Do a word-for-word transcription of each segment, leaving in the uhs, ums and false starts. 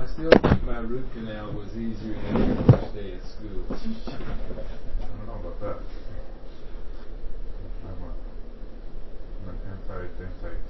still think my root canal was easier than the first day at school. I don't know about that. I'm, a, I'm an anti-dentite.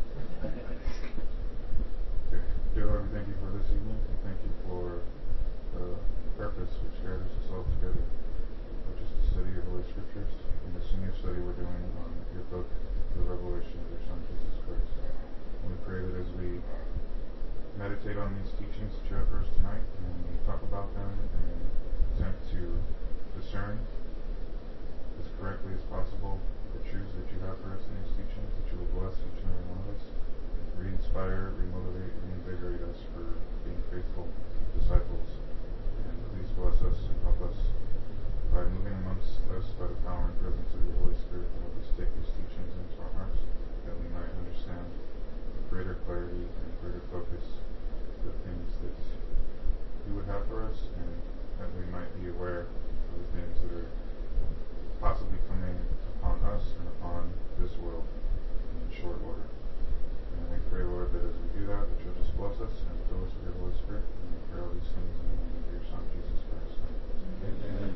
Okay. Dear Lord, we thank you for this evening. We thank you for the purpose which gathers us all together, which is to study your Holy Scriptures in this new study we're doing on your book, the Revelation of your Son, Jesus Christ. And we pray that as we meditate on these teachings that you have for us tonight, and we talk about them and attempt to discern as correctly as possible the truths that you have for us in these teachings, that you will bless each and every one of us, re-inspire, re-motivate, re-invigorate us for being faithful disciples. And please bless us and help us by moving amongst us by the power and presence of your Holy Spirit to help us take these teachings into our hearts, that we might understand with greater clarity and greater focus the things that you would have for us, and that we might be aware of the things that are possibly coming upon us and upon this world in short order. And we pray, Lord, that as we do that, that you'll just bless us and fill us with your Holy Spirit. And we pray all these things in the name of your Son, Jesus Christ. Amen.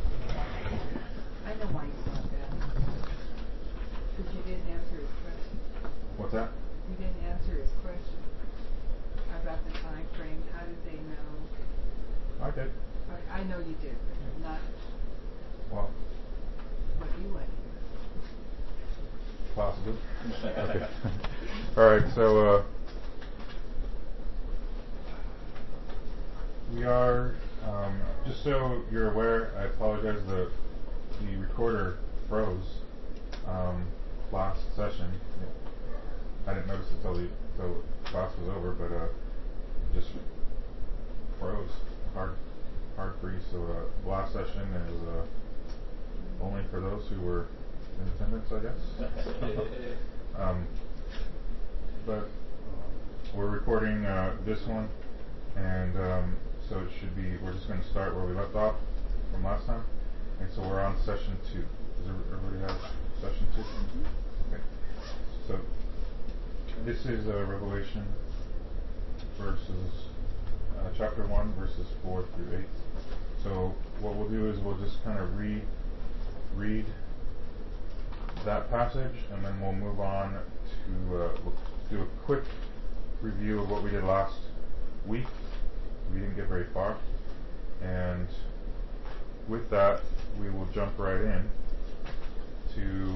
I know why you thought that. Because you didn't answer his question. What's that? You didn't answer his question about the time frame. How did they know? I did. I, I know you did, but not Well, what you went. possibly. Okay. All right, so uh, we are, um, just so you're aware, I apologize, the, the recorder froze um, last session. I didn't notice it until the, until class was over, but uh, it just froze, hard, hard freeze. So uh, last session is uh, only for those who were in attendance, I guess. um, but we're recording uh, this one, and um, so it should be, we're just going to start where we left off from last time. And so we're on session two. Does everybody have session two? Mm-hmm. Okay. So this is uh, Revelation verses, uh, chapter one, verses four through eight. So what we'll do is we'll just kind of read, read that passage, and then we'll move on to, uh, we'll do a quick review of what we did last week. We didn't get very far. And with that, we will jump right in to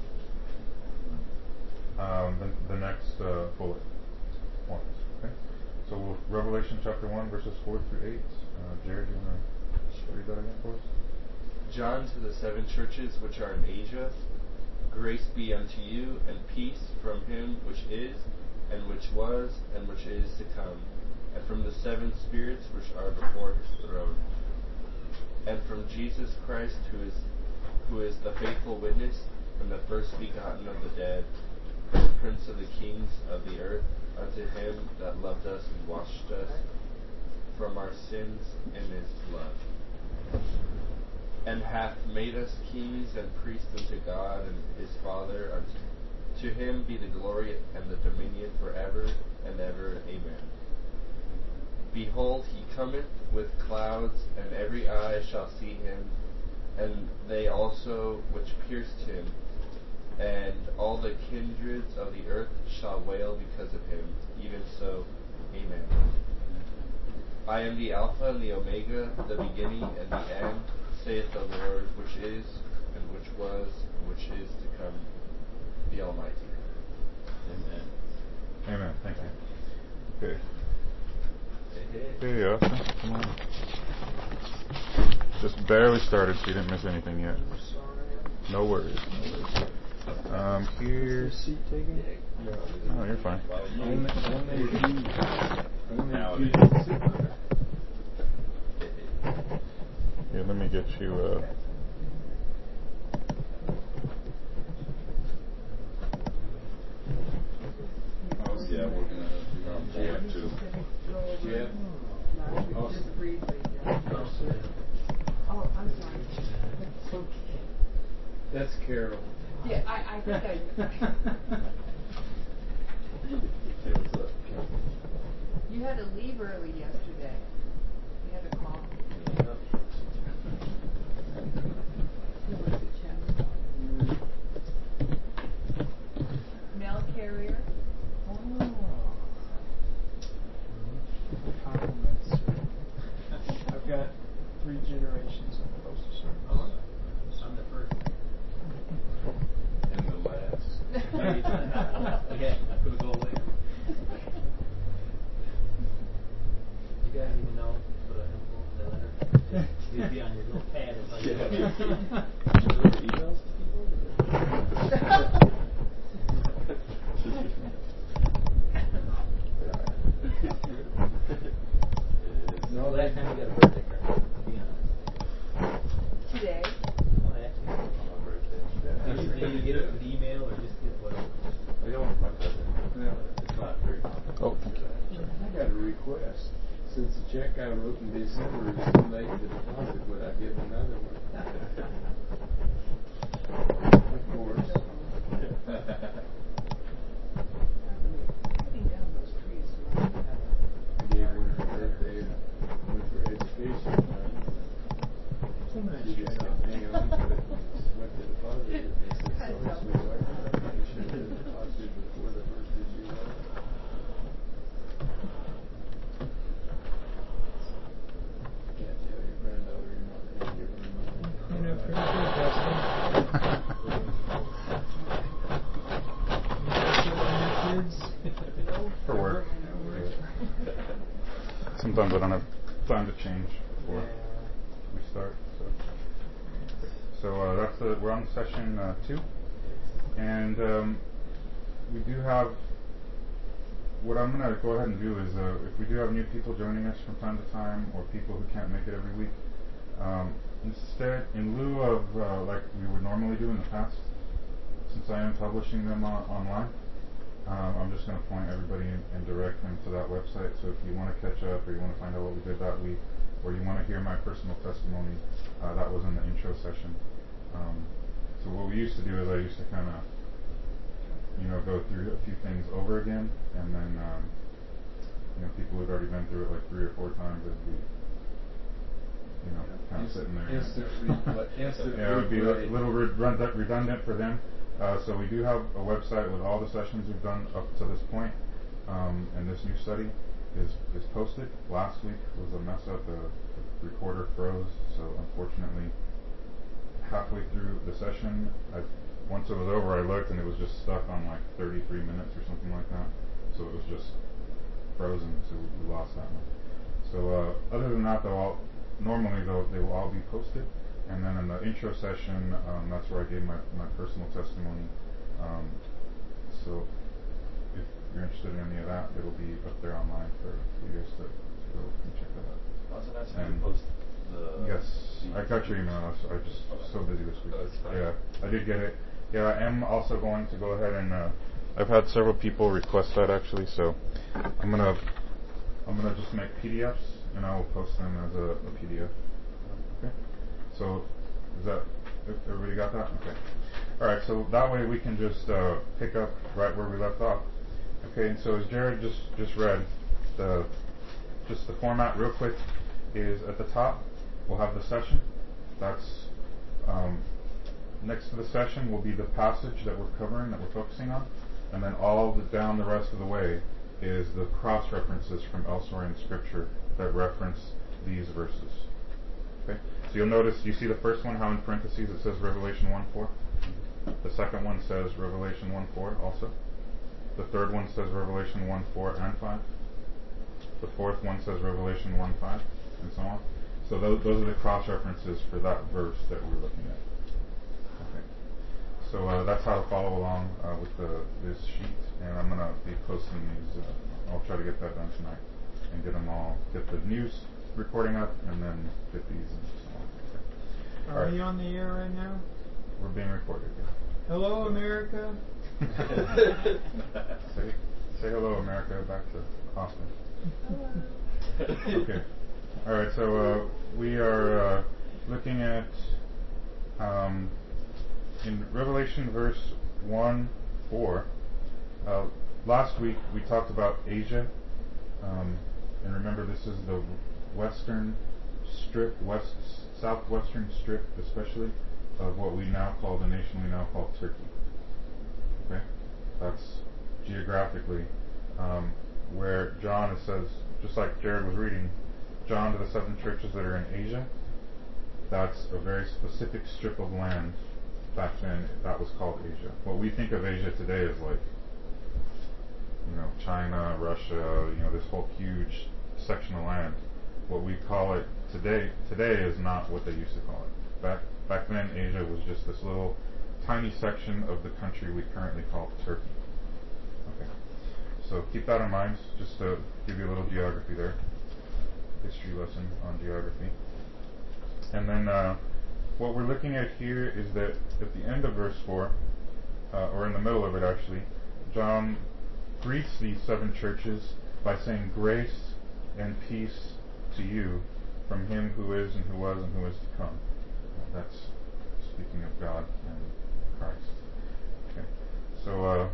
um, the, the next uh, bullet points. Okay? So we'll, Revelation chapter one, verses four through eight. Uh, Jared, do you want to read that again for us? John, to the seven churches which are in Asia, grace be unto you, and peace from him which is, and which was, and which is to come, and from the seven spirits which are before his throne, and from Jesus Christ, who is who is the faithful witness, and the first begotten of the dead, and the Prince of the kings of the earth, unto him that loved us and washed us from our sins in his blood, and hath made us kings and priests unto God and his Father. Unto to him be the glory and the dominion forever and ever. Amen. Behold, he cometh with clouds, and every eye shall see him, and they also which pierced him, and all the kindreds of the earth shall wail because of him. Even so, Amen. I am the Alpha and the Omega, the beginning and the end, saith the Lord, which is, and which was, and which is to come, the Almighty. Amen. Amen. Thank you. Okay. Hey, Hey, Austin, come on. Just barely started, so you didn't miss anything yet. No worries. No worries. Um, here. Seat taken? Oh, you're fine. Only, only if you, only if you Here, let me get you. Uh, Oh, yeah, we're gonna do um, Jeff too. Jeff? No, just briefly. Oh, I'm sorry. It's okay. That's Carol. Yeah, I, I think I. You had to leave early yesterday. We had a call. Who was it, Chen? Mail carrier. Oh. Compliments. I've got three generations of the postal service. Oh, I'm the first. And the last. Yeah, for the goal later. You guys even know what an envelope that letter? It'd be on your little pad. It's like Yeah. Deliver emails to people? No, last time you got a birthday card, to be honest. Today. Oh, actually. On my birthday. Did you, did you get it with email or just get whatever? I got one from my cousin. Yeah. It's not very common. Oh, thank you. I got a request. Since the check I wrote in December is too late to deposit, would I get another one? Of course. Cutting down those trees around the house. I gave one her birthday, one for education fund. Some nice She just trade-off. kept hanging on to it and went to deposit it. They said, sorry, sweetheart, you should have deposited before the first of July. Can't tell your granddaughter you're not going to give her money. You know, pretty good, Dustin. You kids? For work. Sometimes I don't have time to change before we start. So, so uh, that's the we're on session uh, two, and um, we do have. What I'm going to go ahead and do is, uh, if we do have new people joining us from time to time, or people who can't make it every week, um, instead, in lieu of uh, like we would normally do in the past, since I am publishing them on, online, um, I'm just going to point everybody and, and direct them to that website. So if you want to catch up, or you want to find out what we did that week, or you want to hear my personal testimony, uh, that was in the intro session. Um, so what we used to do is I used to kind of you know, go through a few things over again, and then, um, you know, people who've already been through it like three or four times, it'd be, you know, kind of sitting there. Instant replay. Instant Yeah, it would be a replay. little redundant, redundant for them. Uh, so we do have a website with all the sessions we've done up to this point, um, and this new study is is posted. Last week was a mess up. The, the recorder froze, so unfortunately, halfway through the session, I once it was over, I looked and it was just stuck on like thirty-three minutes or something like that. So it was just frozen, so we lost that one. So uh, other than that, though, all, normally though they will all be posted. And then in the intro session, um, that's where I gave my, my personal testimony. Um, so if you're interested in any of that, it'll be up there online for you guys to, to go and check that out. Also, that's how And you post the. yes, I got your email. I was just so busy this week. Oh, that's fine. Yeah, I did get it. Yeah, I am also going to go ahead and uh, I've had several people request that actually, so I'm gonna I'm gonna just make P D Fs and I will post them as a, a P D F. Okay. So is that everybody got that? Okay. All right. So that way we can just uh, pick up right where we left off. Okay. And so as Jared just just read, the just the format real quick is at the top we'll have the session. That's um, next to the session will be the passage that we're covering, that we're focusing on, and then all the, down the rest of the way is the cross references from elsewhere in Scripture that reference these verses. Okay, so you'll notice, you see the first one, how in parentheses it says Revelation one four. The second one says Revelation one four also. The third one says Revelation one four and five. The fourth one says Revelation one five, and so on. So those, those are the cross references for that verse that we're looking at. Okay. So uh, that's how to follow along uh, with the, this sheet, and I'm going to be posting these. Uh, I'll try to get that done tonight and get them all, get the news recording up, and then get these and so on. Okay. Are All right. we on the air right now? We're being recorded. Yeah. Hello, America. say, say hello, America, back to Austin. Okay. All right. So uh, we are uh, looking at um, in Revelation verse one four. Uh, last week we talked about Asia, um, and remember this is the western strip, west southwestern strip, especially of what we now call the nation we now call Turkey. Okay, that's geographically um, where John, it says, just like Jared was reading, John to the seven churches that are in Asia. That's a very specific strip of land. Back then, that was called Asia. What we think of Asia today is like, you know, China, Russia, you know, this whole huge section of land. What we call it today today is not what they used to call it. Back back then, Asia was just this little tiny section of the country we currently call Turkey. Okay, so keep that in mind, just to give you a little geography there. History lesson on geography. And then uh, what we're looking at here is that at the end of verse four, uh, or in the middle of it actually, John greets these seven churches by saying, grace and peace to you from him who is and who was and who is to come. Uh, that's speaking of God and Christ. Okay. So uh,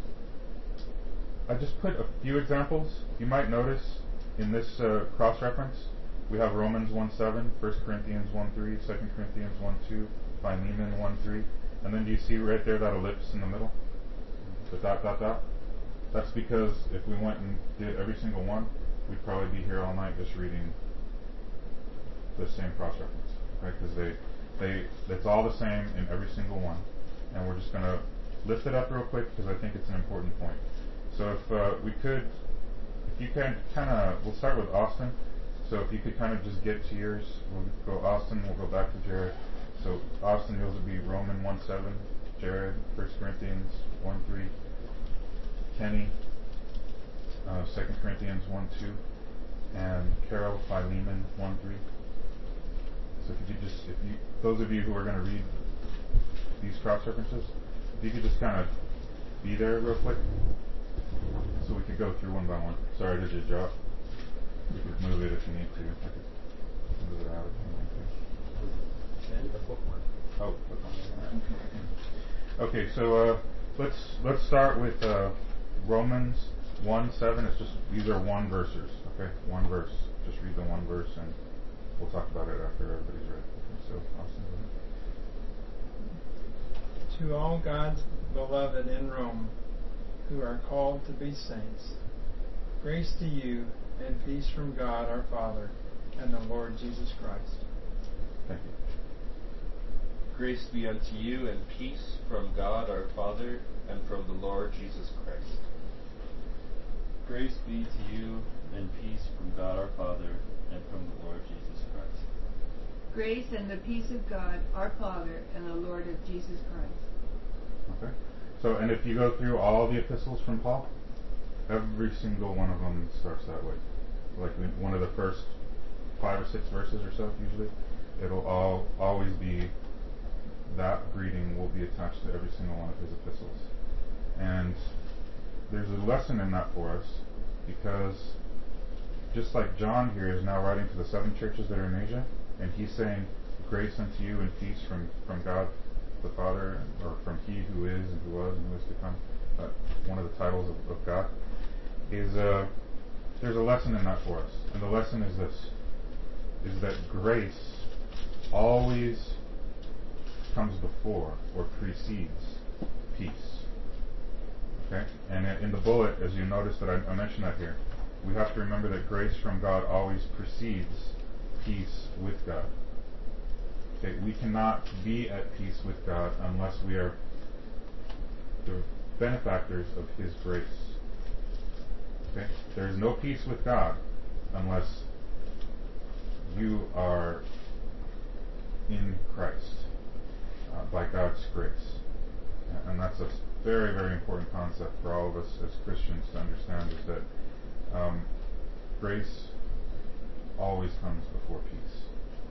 I just put a few examples. You might notice in this uh, cross-reference, we have Romans one seven, First Corinthians one three, Second Corinthians one two, Philemon one three, and then do you see right there that ellipse in the middle? The dot, dot, dot? That's because if we went and did every single one, we'd probably be here all night just reading the same cross-reference, right? Because they, they, it's all the same in every single one, and we're just going to lift it up real quick because I think it's an important point. So if uh, we could, if you can kind of, we'll start with Austin. So if you could kind of just get to yours, we'll go Austin, we'll go back to Jared. So Austin, yours would be Roman one seven, Jared, First Corinthians one three, Kenny, uh, Second Corinthians one two, and Carol, Philemon one three. So if you could just, if you, those of you who are going to read these cross references, if you could just kind of be there real quick, so we could go through one by one. Sorry, did you drop? You could move it if you need to. I could move it out if you need to. And the bookmark. Oh, bookmark. All right. Okay, so uh, let's let's start with uh, Romans one seven. It's just these are one verses. Okay, one verse. Just read the one verse, and we'll talk about it after everybody's read. Okay, so Austin, go ahead. To all God's beloved in Rome, who are called to be saints, grace to you and peace from God our Father and the Lord Jesus Christ. Thank you. Grace be unto you and peace from God our Father and from the Lord Jesus Christ. Grace be to you and peace from God our Father and from the Lord Jesus Christ. Grace and the peace of God our Father and the Lord of Jesus Christ. Okay. So, and if you go through all the epistles from Paul, every single one of them starts that way. Like one of the first five or six verses or so, usually, it'll all always be, that greeting will be attached to every single one of his epistles. And there's a lesson in that for us, because just like John here is now writing to the seven churches that are in Asia, and he's saying, grace unto you and peace from, from God the Father, or from he who is and who was and who is to come, uh, one of the titles of, of God, is uh, there's a lesson in that for us. And the lesson is this, is that grace always comes before or precedes peace. Okay? And in the bullet, as you notice that I, I mentioned that here, we have to remember that grace from God always precedes peace with God. Okay, we cannot be at peace with God unless we are the benefactors of His grace. Okay, there is no peace with God unless you are in Christ uh, by God's grace, and that's a very, very important concept for all of us as Christians to understand. Is that um, grace always comes before peace.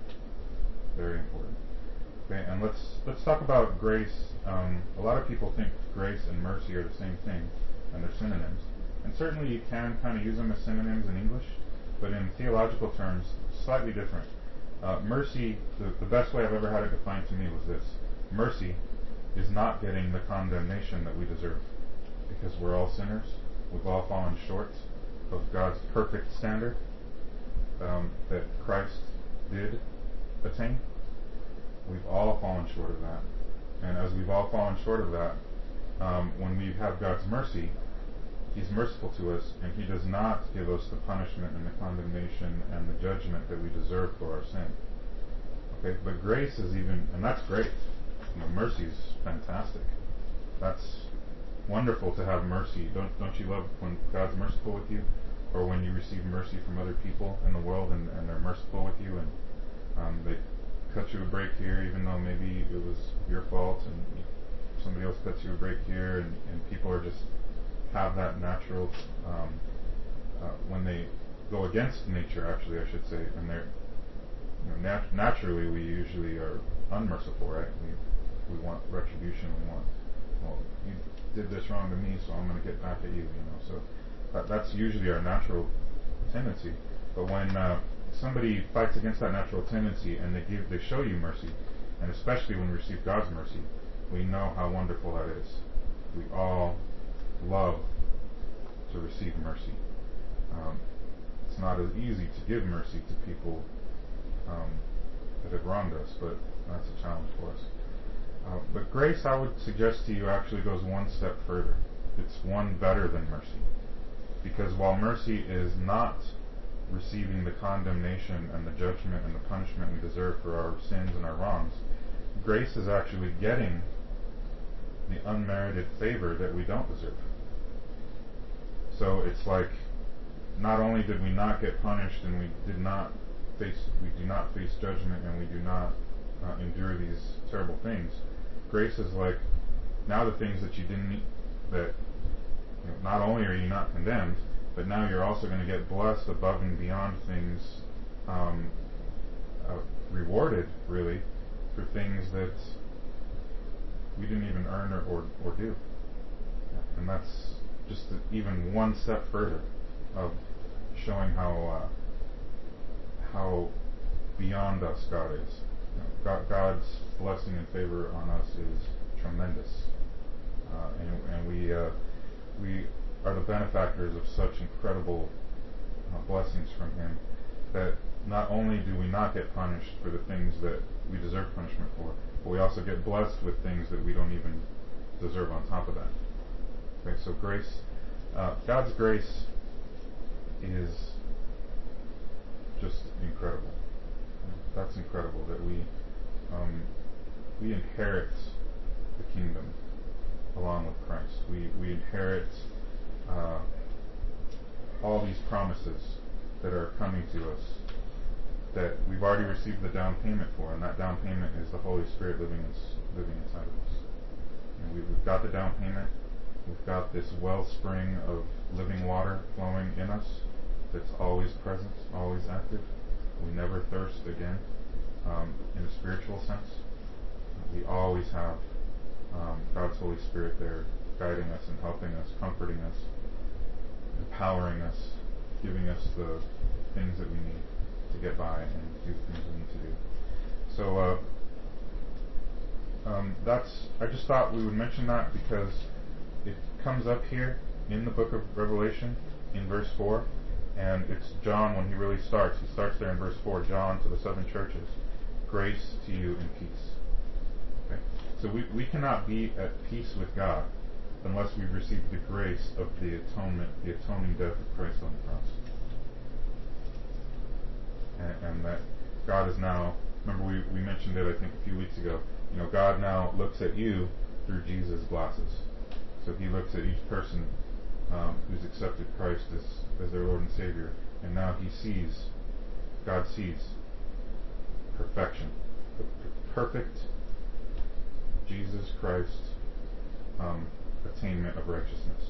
Very important. Okay, and let's let's talk about grace. Um, a lot of people think grace and mercy are the same thing, and they're synonyms. And certainly you can kind of use them as synonyms in English, but in theological terms, slightly different. Uh, mercy, the, the best way I've ever had it defined to me was this: mercy is not getting the condemnation that we deserve, because we're all sinners. We've all fallen short. of God's perfect standard um, that Christ did attain. We've all fallen short of that. And as we've all fallen short of that, um, when we have God's mercy, He's merciful to us, and He does not give us the punishment and the condemnation and the judgment that we deserve for our sin. Okay, but grace is even, and that's great. You know, mercy is fantastic. That's wonderful to have mercy. Don't don't you love when God's merciful with you, or when you receive mercy from other people in the world and, and they're merciful with you, and um, they cut you a break here, even though maybe it was your fault, and somebody else cuts you a break here, and, and people are just have that natural um, uh, when they go against nature, actually, I should say, and they're you know, nat- naturally we usually are unmerciful, right? We we want retribution. We want, well, you did this wrong to me, so I'm going to get back at you. You know, so that, that's usually our natural tendency. But when uh, somebody fights against that natural tendency and they give, they show you mercy, and especially when we receive God's mercy, we know how wonderful that is. We all love to receive mercy. Um, it's not as easy to give mercy to people um, that have wronged us, but that's a challenge for us. Uh, but grace, I would suggest to you, actually goes one step further. It's one better than mercy. Because while mercy is not receiving the condemnation and the judgment and the punishment we deserve for our sins and our wrongs, grace is actually getting the unmerited favor that we don't deserve. So it's like, not only did we not get punished and we did not face, we do not face judgment and we do not uh, endure these terrible things. Grace is like, now the things that you didn't, that you know, not only are you not condemned, but now you're also going to get blessed above and beyond things, um, uh, rewarded really for things that we didn't even earn or, or, or do. And that's just a, even one step further of showing how uh, how beyond us God is. You know, God, God's blessing and favor on us is tremendous, uh, and, and we uh, we are the benefactors of such incredible uh, blessings from Him that not only do we not get punished for the things that we deserve punishment for, but we also get blessed with things that we don't even deserve on top of that. Okay, so grace, uh, God's grace is just incredible. That's incredible that we um, we inherit the kingdom along with Christ. We we inherit uh, all these promises that are coming to us that we've already received the down payment for, and that down payment is the Holy Spirit living in, living inside of us. And we, we've got the down payment. We've got this wellspring of living water flowing in us that's always present, always active. We never thirst again, um, in a spiritual sense. We always have um, God's Holy Spirit there guiding us and helping us, comforting us, empowering us, giving us the things that we need to get by and do the things we need to do. So uh, um, that's, I just thought we would mention that because it comes up here in the book of Revelation in verse four, and it's John when he really starts. He starts there in verse four, John to the seven churches, grace to you and peace. Okay? So we, we cannot be at peace with God unless we've received the grace of the atonement, the atoning death of Christ on the cross. And, and that God is now, remember we, we mentioned it I think a few weeks ago, you know, God now looks at you through Jesus' glasses. So He looks at each person um, who's accepted Christ as, as their Lord and Savior, and now He sees, God sees perfection, the perfect Jesus Christ um, attainment of righteousness.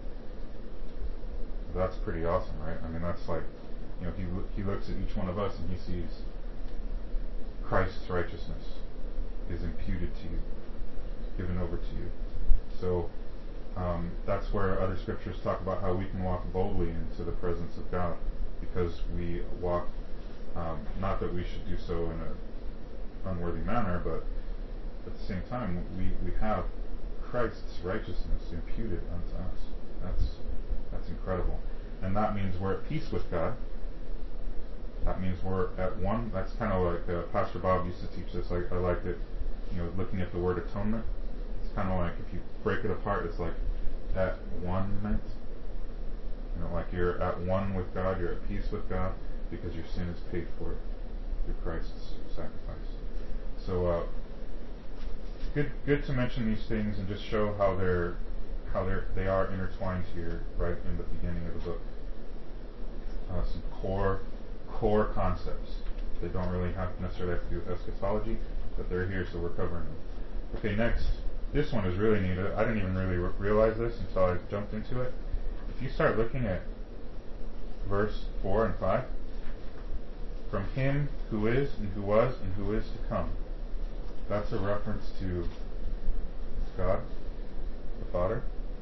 That's pretty awesome, right? I mean, that's like, you know, he he looks at each one of us and He sees Christ's righteousness is imputed to you, given over to you. So um, that's where other scriptures talk about how we can walk boldly into the presence of God, because we walk, um, not that we should do so in an unworthy manner, but at the same time we, we have Christ's righteousness imputed unto us. That's that's incredible. and that means we're at peace with God. That means we're at one. That's kind of like uh, Pastor Bob used to teach this. I, I liked it, you know, looking at the word atonement. It's kind of like if you break it apart, it's like at one meant. You know, like you're at one with God, you're at peace with God because your sin is paid for through Christ's sacrifice. So, uh, good, good to mention these things and just show how they're, how they're, they are intertwined here, right in the beginning of the book. Uh, some core, core concepts. They don't really have necessarily have to do with eschatology, but they're here, so we're covering them. Okay, next, this one is really neat. I didn't even really re- realize this until I jumped into it. If you start looking at verse four and five, from him who is and who was and who is to come, that's a reference to God, the Father.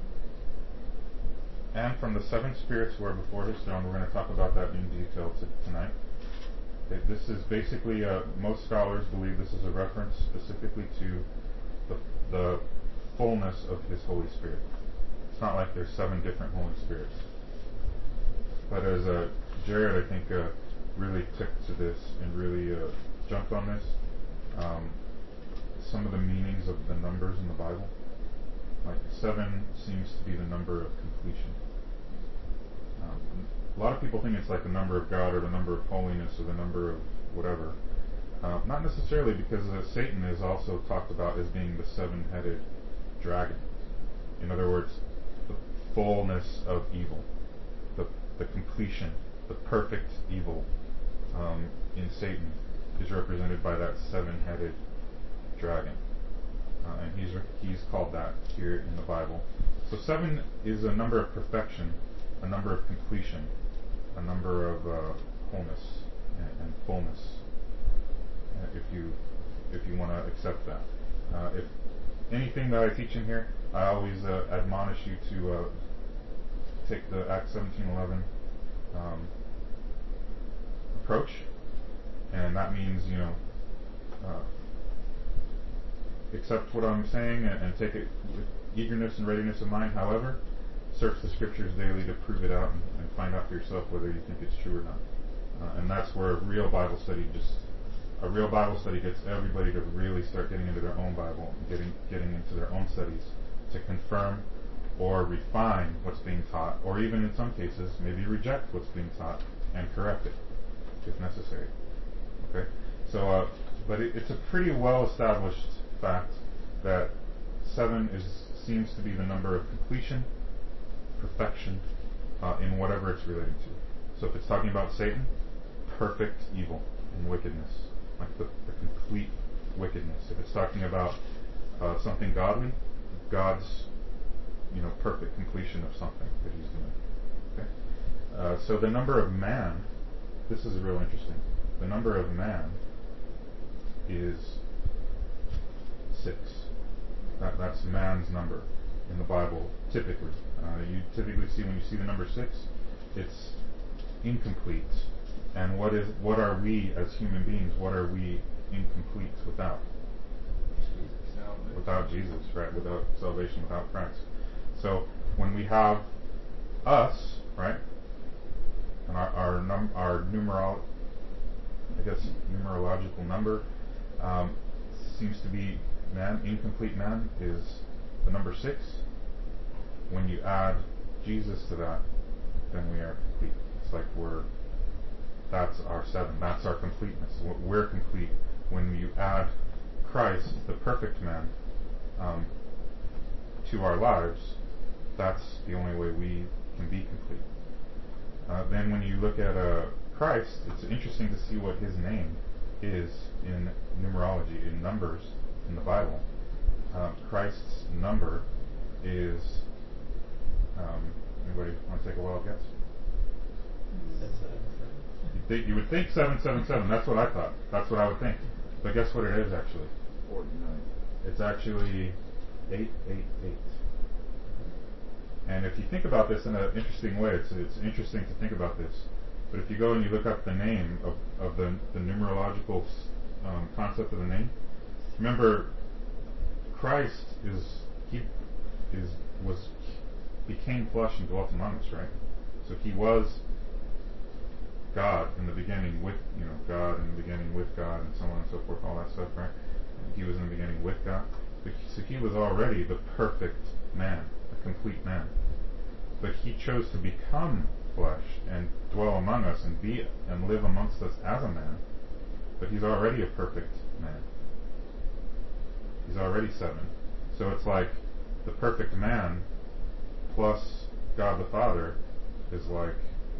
And from the seven spirits who are before his throne. We're going to talk about that in detail t- tonight. Okay, this is basically, uh, most scholars believe this is a reference specifically to the, the fullness of his Holy Spirit. It's not like there's seven different Holy Spirits. But as uh, Jared, I think, uh, really took to this and really uh, jumped on this, um, some of the meanings of the numbers in the Bible. Like seven seems to be the number of completion. Um, a lot of people think it's like the number of God or the number of holiness or the number of whatever. Uh, not necessarily, because uh, Satan is also talked about as being the seven-headed dragon. In other words, the fullness of evil, the the completion, the perfect evil um, in Satan is represented by that seven-headed dragon. Uh, and he's he's called that here in the Bible. So seven is a number of perfection, a number of completion, a number of uh, wholeness and, and fullness. Uh, if you if you want to accept that, uh, if anything that I teach in here, I always uh, admonish you to uh, take the Acts seventeen eleven um, approach, and that means you know. Uh, accept what I'm saying and, and take it with eagerness and readiness of mind. However, search the scriptures daily to prove it out and, and find out for yourself whether you think it's true or not. Uh, and that's where a real Bible study just a real Bible study gets everybody to really start getting into their own Bible and getting getting into their own studies to confirm or refine what's being taught, or even in some cases maybe reject what's being taught and correct it if necessary. Okay, so uh, but it, it's a pretty well established fact that seven is seems to be the number of completion, perfection, uh, in whatever it's relating to. So if it's talking about Satan, perfect evil and wickedness, like the, the complete wickedness. If it's talking about uh, something godly, God's you know perfect completion of something that He's doing. Okay. Uh, so the number of man, this is real interesting. The number of man is six. That, that's man's number in the Bible, typically. Uh, you typically see, when you see the number six, it's incomplete. And what is what are we as human beings, what are we incomplete without? Salvation. Without Jesus, right? Without salvation, without Christ. So when we have us, right, and our our, num- our numeral, I guess numerological number um, seems to be man, incomplete man is the number six. When you add Jesus to that, then we are complete. It's like we're, that's our seven, that's our completeness. We're complete when you add Christ, the perfect man, um, to our lives. That's the only way we can be complete. Uh, then when you look at uh, Christ, it's interesting to see what his name is in numerology, in numbers in the Bible. Uh, Christ's number is, um, anybody want to take a wild guess? Seven, seven, seven. You'd think, you would think seven seven seven. That's what I thought. That's what I would think. But guess what it is actually? forty-nine. It's actually eight eight eight. And if you think about this in an interesting way, it's it's interesting to think about this. But if you go and you look up the name of, of the, the numerological um, concept of the name, remember, Christ is he is was became flesh and dwelt among us, right? So he was God in the beginning with, you know, God in the beginning with God, and so on and so forth, all that stuff, right? And he was in the beginning with God. But he, so he was already the perfect man, a complete man. But he chose to become flesh and dwell among us and be and live amongst us as a man. But he's already a perfect man. He's already seven. So it's like the perfect man plus God the Father is like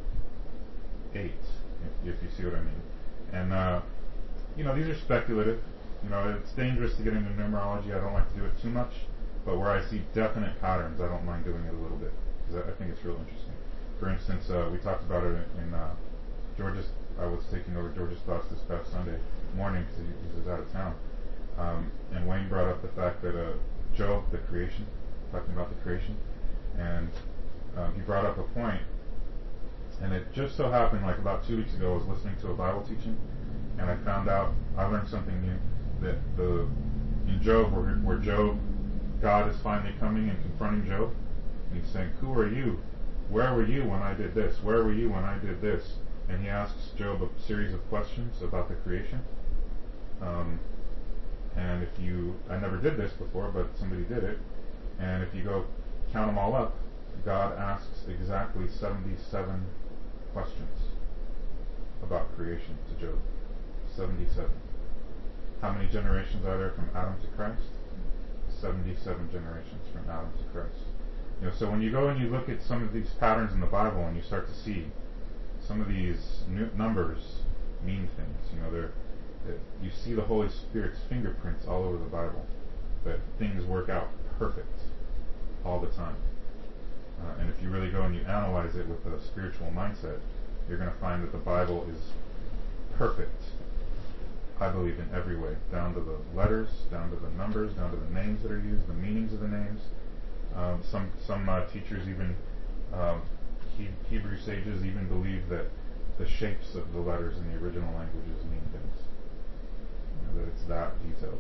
eight, if, if you see what I mean. And, uh, you know, these are speculative. You know, it's dangerous to get into numerology. I don't like to do it too much. But where I see definite patterns, I don't mind doing it a little bit. Because I, I think it's real interesting. For instance, uh, we talked about it in, in uh, George's, I was taking over George's class this past Sunday morning because he, he was out of town. Um, and Wayne brought up the fact that uh, Job, the creation, talking about the creation, and um, he brought up a point, and it just so happened, like about two weeks ago, I was listening to a Bible teaching, and I found out, I learned something new, that the in Job, where, where Job, God is finally coming and confronting Job, and he's saying, who are you? Where were you when I did this? Where were you when I did this? And he asks Job a series of questions about the creation. Um, and if you, I never did this before, but somebody did it, and if you go count them all up, God asks exactly seventy-seven questions about creation to Job. seventy-seven. How many generations are there from Adam to Christ? seventy-seven generations from Adam to Christ. You know, so when you go and you look at some of these patterns in the Bible and you start to see some of these n- numbers mean things, you know, they're, they're, you see the Holy Spirit's fingerprints all over the Bible, that things work out perfect all the time. Uh, and if you really go and you analyze it with a spiritual mindset, you're going to find that the Bible is perfect, I believe, in every way, down to the letters, down to the numbers, down to the names that are used, the meanings of the names. Um, some some uh, teachers, even um, he, Hebrew sages, even believe that the shapes of the letters in the original languages mean things. You know, that it's that detailed.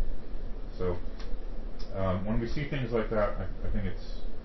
So um, when we see things like that, I, I think it's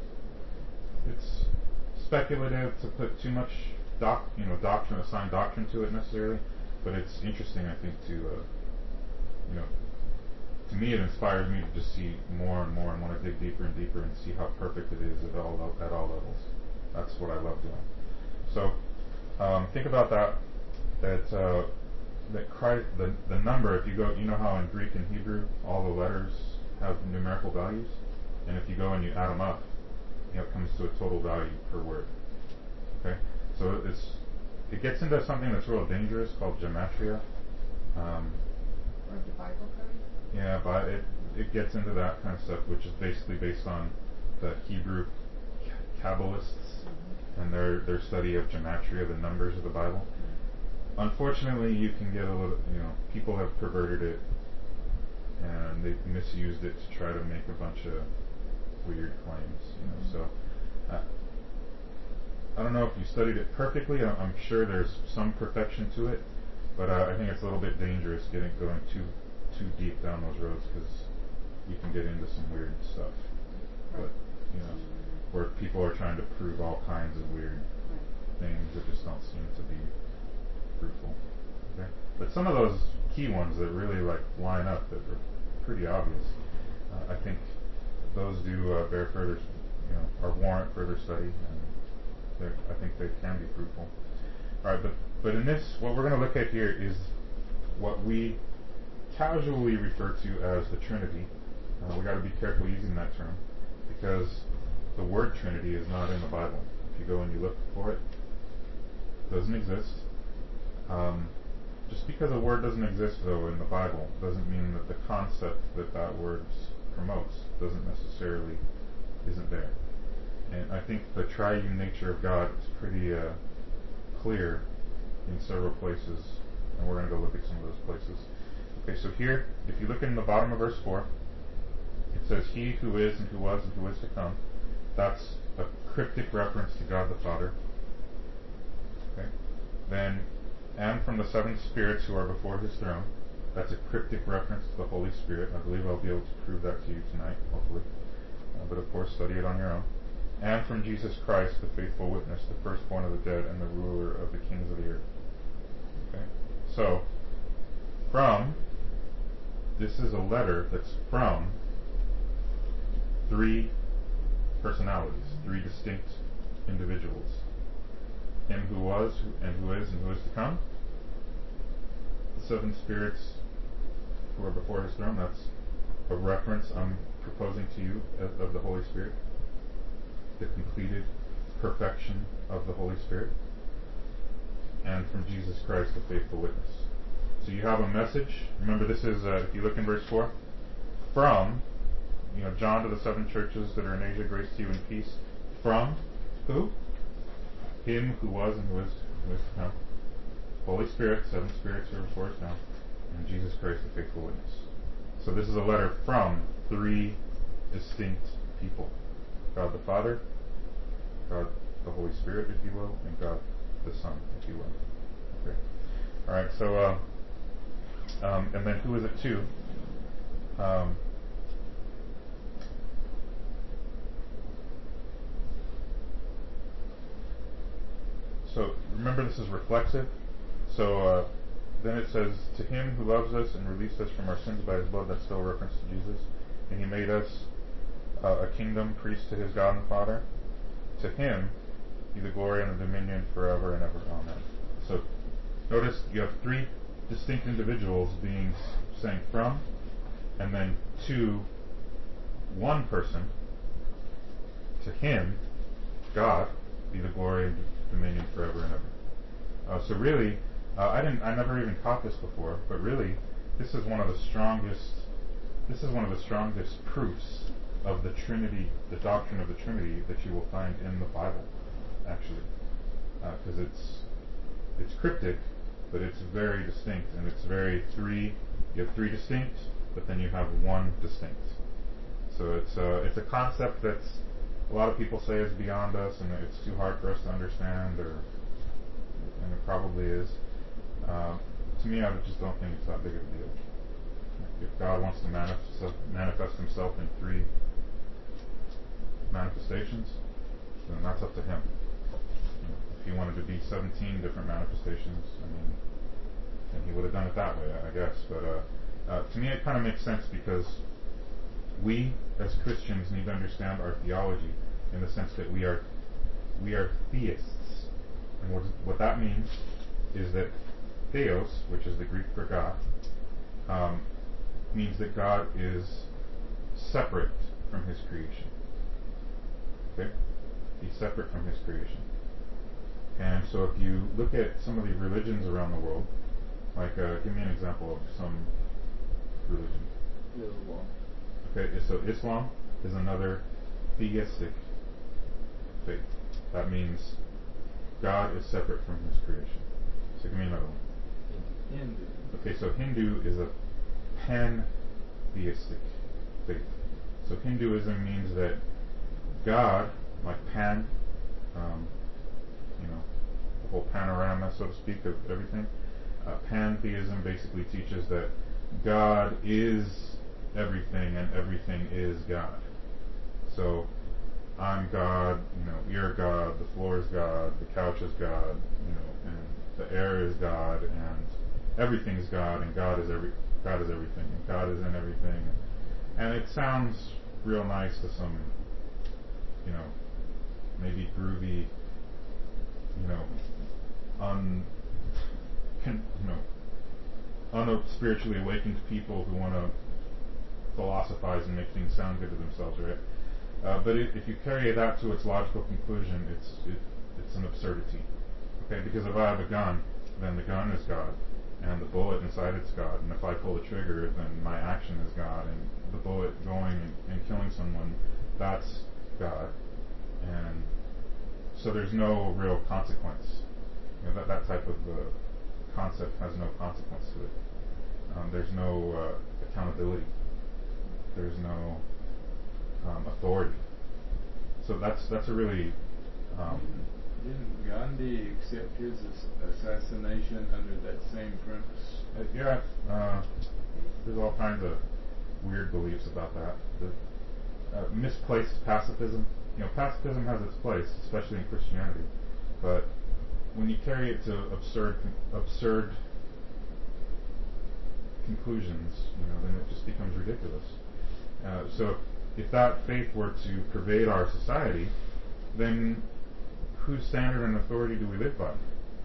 it's speculative to put too much doc, you know, doctrine, assign doctrine to it necessarily, but it's interesting, I think, to uh, you know. To me, it inspires me to just see more and more and want to dig deeper and deeper and see how perfect it is at all at all levels. That's what I love doing. So um, think about that. That uh, that Christ, the the number. If you go, you know how in Greek and Hebrew all the letters have numerical values, and if you go and you add them up, you know, it comes to a total value per word. Okay, so it's it gets into something that's real dangerous called gematria. Um, Or the Bible code? Yeah, but it it gets into that kind of stuff, which is basically based on the Hebrew Kabbalists mm-hmm. and their their study of gematria, the numbers of the Bible. Mm-hmm. Unfortunately, you can get a little, you know, people have perverted it and they've misused it to try to make a bunch of weird claims. You know, mm-hmm. so uh, I don't know if you studied it perfectly. I'm, I'm sure there's some perfection to it, but uh, I think it's a little bit dangerous getting going too. too deep down those roads because you can get into some weird stuff. Right. But, you know, where people are trying to prove all kinds of weird right. things that just don't seem to be fruitful. Okay? But some of those key ones that really like line up that are pretty obvious, uh, I think those do uh, bear further, you know, or warrant further study, and I think they can be fruitful. All right, but but in this, what we're going to look at here is what we casually refer to as the Trinity. Uh, we got to be careful using that term because the word Trinity is not in the Bible. If you go and you look for it, it doesn't exist. Um, just because a word doesn't exist, though, in the Bible doesn't mean that the concept that that word promotes doesn't necessarily isn't there. And I think the triune nature of God is pretty uh, clear in several places, and we're going to go look at some of those places. Okay, so here, if you look in the bottom of verse four, it says, He who is and who was and who is to come. That's a cryptic reference to God the Father. Okay. Then, and from the seven spirits who are before His throne. That's a cryptic reference to the Holy Spirit. I believe I'll be able to prove that to you tonight, hopefully. Uh, but of course, study it on your own. and from Jesus Christ, the faithful witness, the firstborn of the dead, and the ruler of the kings of the earth. Okay? So, from, this is a letter that's from three personalities, three distinct individuals. Him who was, and who is, and who is to come. The seven spirits who are before his throne, that's a reference I'm proposing to you of, of the Holy Spirit. The completed perfection of the Holy Spirit. And from Jesus Christ, the faithful witness. So you have a message. Remember, this is, uh, if you look in verse four, from, you know, John to the seven churches that are in Asia, grace to you and peace. From who? Him who was and who is, who is to come. Holy Spirit, seven spirits are before us now, and Jesus Christ, the faithful witness. So this is a letter from three distinct people. God the Father, God the Holy Spirit, if you will, and God the Son, if you will. Okay. Alright, so, uh, um, and then who is it to? Um, So remember, this is reflexive. So uh, then it says, to him who loves us and released us from our sins by his blood. That's still a reference to Jesus. And he made us uh, a kingdom, priest to his God and Father. To him be the glory and the dominion forever and ever. Amen. So notice you have three distinct individuals being saying from, and then to one person. To him, God, be the glory and dominion forever and ever. Uh, so really, uh, I didn't, I never even caught this before, but really, this is one of the strongest, this is one of the strongest proofs of the Trinity, the doctrine of the Trinity that you will find in the Bible, actually, because uh, it's, it's cryptic, but it's very distinct, and it's very three. You have three distinct, but then you have one distinct. So it's, uh, it's a concept that's a lot of people say is beyond us, and it's too hard for us to understand, or and it probably is. Uh, to me, I just don't think it's that big of a deal. If God wants to manifest, manifest himself in three manifestations, then that's up to him. You know, if he wanted to be seventeen different manifestations, I mean, then he would have done it that way, I guess. But uh, uh, to me, it kind of makes sense, because we, as Christians, need to understand our theology in the sense that we are we are theists. And what, what that means is that theos, which is the Greek for God, um, means that God is separate from his creation. Okay? He's separate from his creation. And so if you look at some of the religions around the world, like, uh, give me an example of some religion. Islam. Okay, so Islam is another theistic faith. That means God is separate from his creation. So give me another one. Hindu. Okay, so Hindu is a pantheistic faith. So Hinduism means that God, like pan, um, you know, the whole panorama, so to speak, of everything. Uh, pantheism basically teaches that God is everything and everything is God. So I'm God, you know, you're God, the floor is God, the couch is God, you know, and the air is God, and everything is God, and God is every God is everything, and God is in everything. And it sounds real nice to some, you know, maybe groovy, you know, un, can, you know, unspiritually awakened people who want to philosophize and make things sound good to themselves, right? Uh, but it, if you carry that to its logical conclusion, it's it, it's an absurdity. Okay, because if I have a gun, then the gun is God, and the bullet inside it's God, and if I pull the trigger, then my action is God, and the bullet going and, and killing someone, that's God, and so there's no real consequence. You know, that that type of uh, concept has no consequence to it. Um, there's no uh, accountability. There's no um, authority. So that's that's a really um, Didn't Gandhi accept his ass- assassination under that same premise? uh, yeah. Uh, there's all kinds of weird beliefs about that. The, uh, misplaced pacifism. you know, pacifism has its place, especially in Christianity, but when you carry it to absurd, absurd conclusions, you know, then it just becomes ridiculous. Uh, so if that faith were to pervade our society, then whose standard and authority do we live by?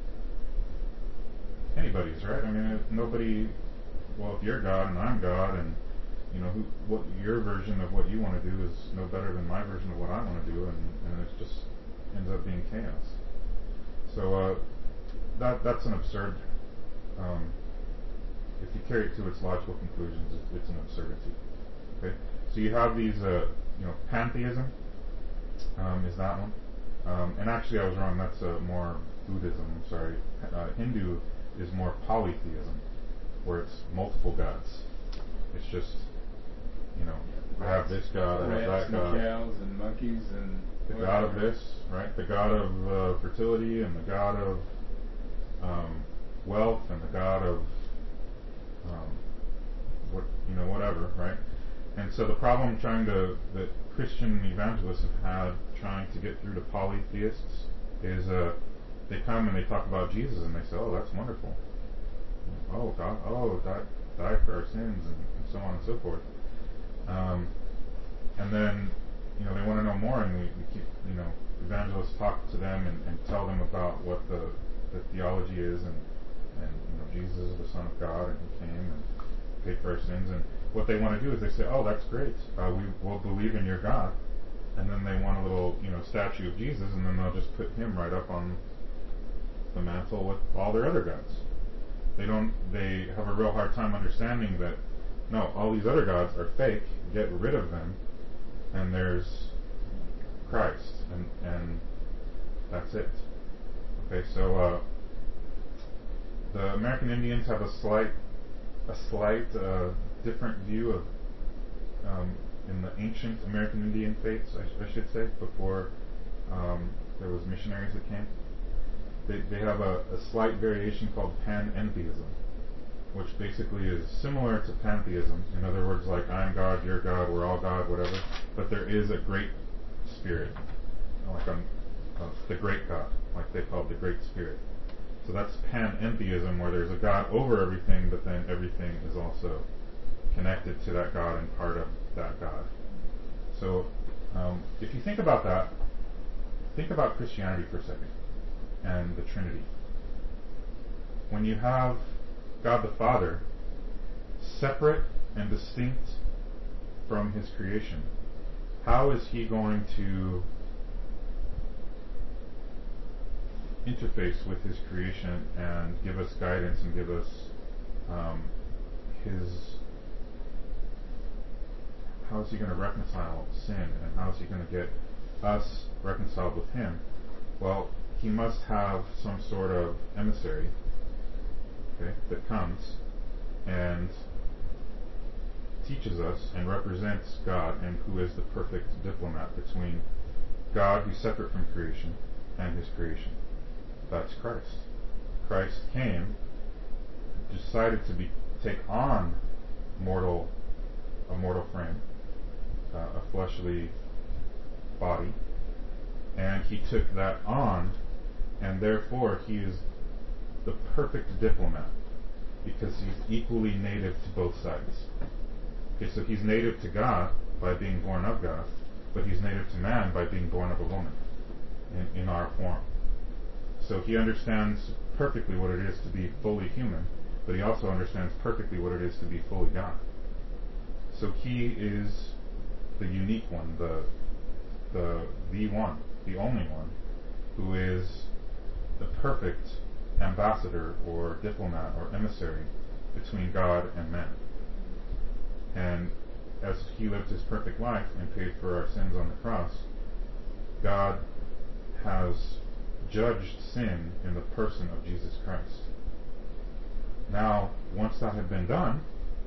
Anybody's, right? I mean, if nobody. Well, if you're God and I'm God, and you know, who, what your version of what you want to do is no better than my version of what I want to do, and, and it just ends up being chaos. So uh, that that's an absurd. Um, if you carry it to its logical conclusions, it's, it's an absurdity. Okay, so you have these, uh, you know, pantheism um, is that one, um, and actually I was wrong. That's uh, more Buddhism. I'm sorry. Uh, Hindu is more polytheism, where it's multiple gods. It's just, you know, I have this god, I have Rats that and god. cows and monkeys and The god of this, right? The god of uh, fertility, and the god of um, wealth, and the god of um, what, you know, whatever, right? And so the problem trying to that Christian evangelists have had trying to get through to polytheists is uh, they come and they talk about Jesus and they say, oh, that's wonderful. Oh, God, oh, die, die for our sins, and, and so on and so forth. Um, and then, you know, they want to know more, and we, we keep, you know, evangelists talk to them and, and tell them about what the, the theology is, and, and, you know, Jesus is the Son of God, and He came and paid for our sins. And what they want to do is they say, oh, that's great. Uh, we will believe in your God. And then they want a little, you know, statue of Jesus, and then they'll just put Him right up on the mantle with all their other gods. They don't. They have a real hard time understanding that no, all these other gods are fake. Get rid of them, and there's Christ, and and that's it. Okay, so uh, the American Indians have a slight, a slight uh, different view of um, in the ancient American Indian faiths, I, sh- I should say, before um, there was missionaries that came. They, they have a, a slight variation called panentheism, which basically is similar to pantheism. In other words, like I'm God, you're God, we're all God, whatever. But there is a great spirit, like um, uh, the great God, like they call it the Great Spirit. So that's panentheism, where there's a God over everything, but then everything is also connected to that God and part of that God. So um, if you think about that, think about Christianity for a second. And the Trinity. When you have God the Father separate and distinct from His creation, how is He going to interface with His creation and give us guidance and give us um, His... How is He going to reconcile sin, and how is He going to get us reconciled with Him? Well, He must have some sort of emissary, okay, that comes and teaches us and represents God, and who is the perfect diplomat between God, who's separate from creation, and His creation. That's Christ. Christ came, decided to be take on mortal, a mortal frame, uh, a fleshly body, and He took that on. And therefore, He is the perfect diplomat, because He's equally native to both sides. Okay, so He's native to God by being born of God, but He's native to man by being born of a woman in, in our form. So He understands perfectly what it is to be fully human, but He also understands perfectly what it is to be fully God. So He is the unique one, the the the one, the only one, who is the perfect ambassador or diplomat or emissary between God and man. And as He lived His perfect life and paid for our sins on the cross, God has judged sin in the person of Jesus Christ. Now, once that had been done,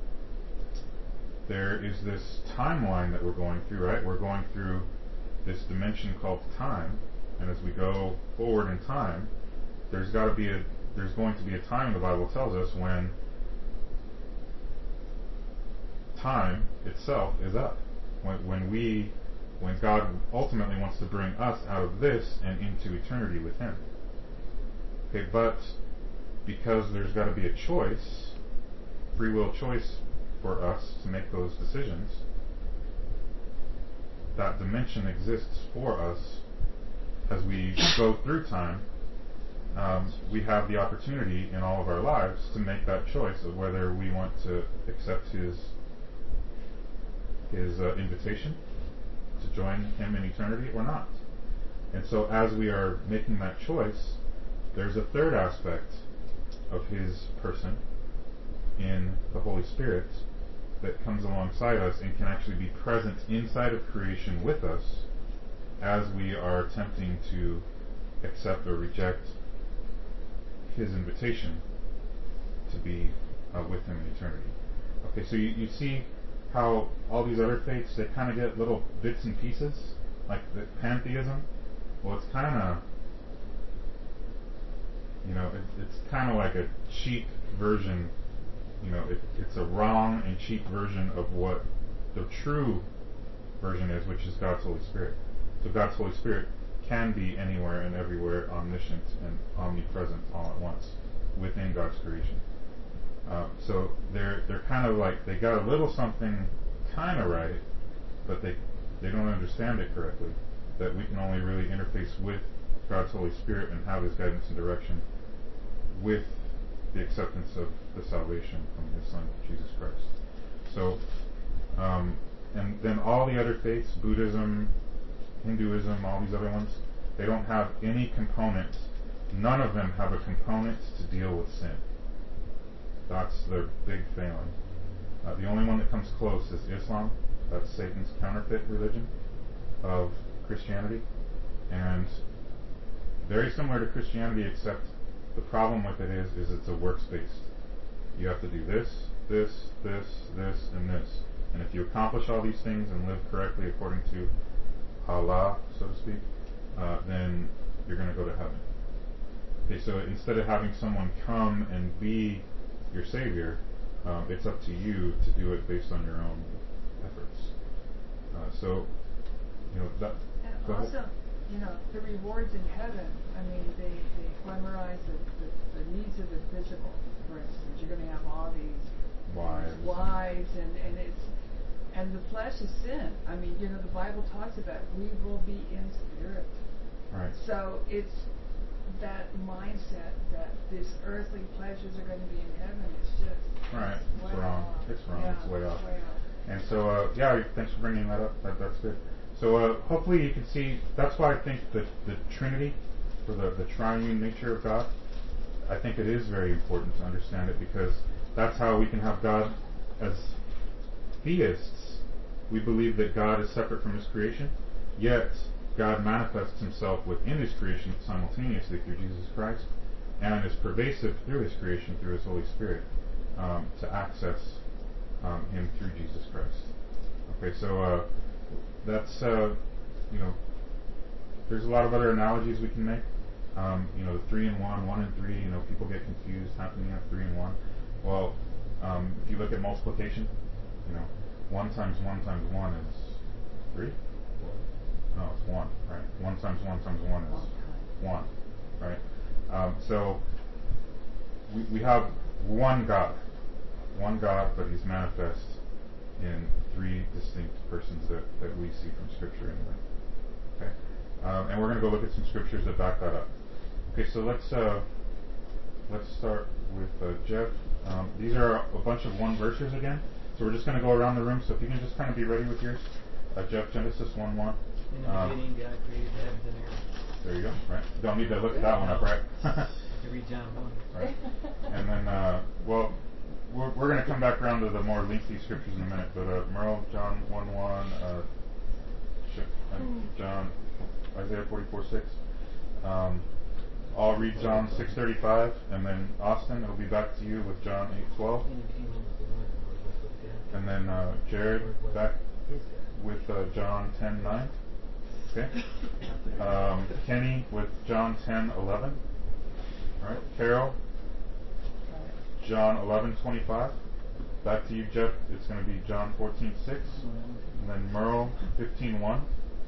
there is this timeline that we're going through, right? We're going through this dimension called time, and as we go forward in time, there's got to be a there's going to be a time, the Bible tells us, when time itself is up, when when we when God ultimately wants to bring us out of this and into eternity with Him. Okay, but because there's got to be a choice, free will choice for us to make those decisions, that dimension exists for us as we go through time. Um, we have the opportunity in all of our lives to make that choice of whether we want to accept His His uh, invitation to join Him in eternity or not. And so as we are making that choice, there's a third aspect of His person in the Holy Spirit that comes alongside us and can actually be present inside of creation with us as we are attempting to accept or reject His invitation to be uh, with Him in eternity. Okay, so you, you see how all these other faiths, they kind of get little bits and pieces, like the pantheism. Well, it's kind of, you know, it, it's kind of like a cheap version. You know, it, it's a wrong and cheap version of what the true version is, which is God's Holy Spirit. So God's Holy Spirit can be anywhere and everywhere, omniscient and omnipresent all at once within God's creation. Uh, so they're they're kind of like, they got a little something kind of right, but they they don't understand it correctly. That we can only really interface with God's Holy Spirit and have His guidance and direction with the acceptance of the salvation from His Son, Jesus Christ. So, um, and then all the other faiths, Buddhism, Hinduism, all these other ones, they don't have any component, none of them have a component to deal with sin. That's their big failing. Uh, the only one that comes close is Islam. That's Satan's counterfeit religion of Christianity. And very similar to Christianity, except the problem with it is, is it's a works-based. You have to do this, this, this, this, and this. And if you accomplish all these things and live correctly according to Allah, so to speak, uh, then you're going to go to heaven. Okay, so instead of having someone come and be your savior, um, it's up to you to do it based on your own efforts. Uh, so, you know, that. And also, you know, the rewards in heaven, I mean, they, they glamorize the, the, the needs of the physical. For instance, you're going to have all these wives, these wives and, and it's, and the flesh is sin. I mean, you know, the Bible talks about we will be in spirit. Right. So it's that mindset that this earthly pleasures are going to be in heaven is just right. It's way wrong. off. It's wrong. Yeah, it's way off. way off. And so, uh, yeah, thanks for bringing that up. That, that's good. So uh, hopefully you can see, that's why I think that the Trinity, or the, the triune nature of God, I think it is very important to understand it, because that's how we can have God as theists. We believe that God is separate from His creation, yet God manifests Himself within His creation simultaneously through Jesus Christ, and is pervasive through His creation through His Holy Spirit um, to access um, Him through Jesus Christ. Okay, so uh, that's, uh, you know, there's a lot of other analogies we can make. Um, you know, the three and one, one and three, you know, people get confused. How can you have three and one? Well, um, if you look at multiplication, you know, one times one times one is three? No, it's one, right? One times one times one is one, right? Um, so we, we have one God, one God, but He's manifest in three distinct persons that, that we see from Scripture anyway. Okay, um, and we're going to go look at some scriptures that back that up. Okay, so let's uh, let's start with uh, Jeff. Um, these are a bunch of one verses again, so we're just going to go around the room. So if you can just kind of be ready with yours, uh, Jeff, Genesis one one. In the Um, beginning, God created the heavens and earth. There you go. Right. Don't need to look that one up, right? You read John one. Right. And then, uh, well, we're, we're going to come back around to the more lengthy scriptures in a minute. But uh, Merle, John one one, uh, uh, John, Isaiah forty-four six. Um, I'll read John six thirty-five, and then Austin, it'll be back to you with John eight twelve. And then uh, Jared back with uh, John ten nine. Okay. Um, Kenny with John ten eleven. All right. Carol, John eleven twenty-five. Back to you, Jeff. It's going to be John fourteen six. And then Merle fifteen one.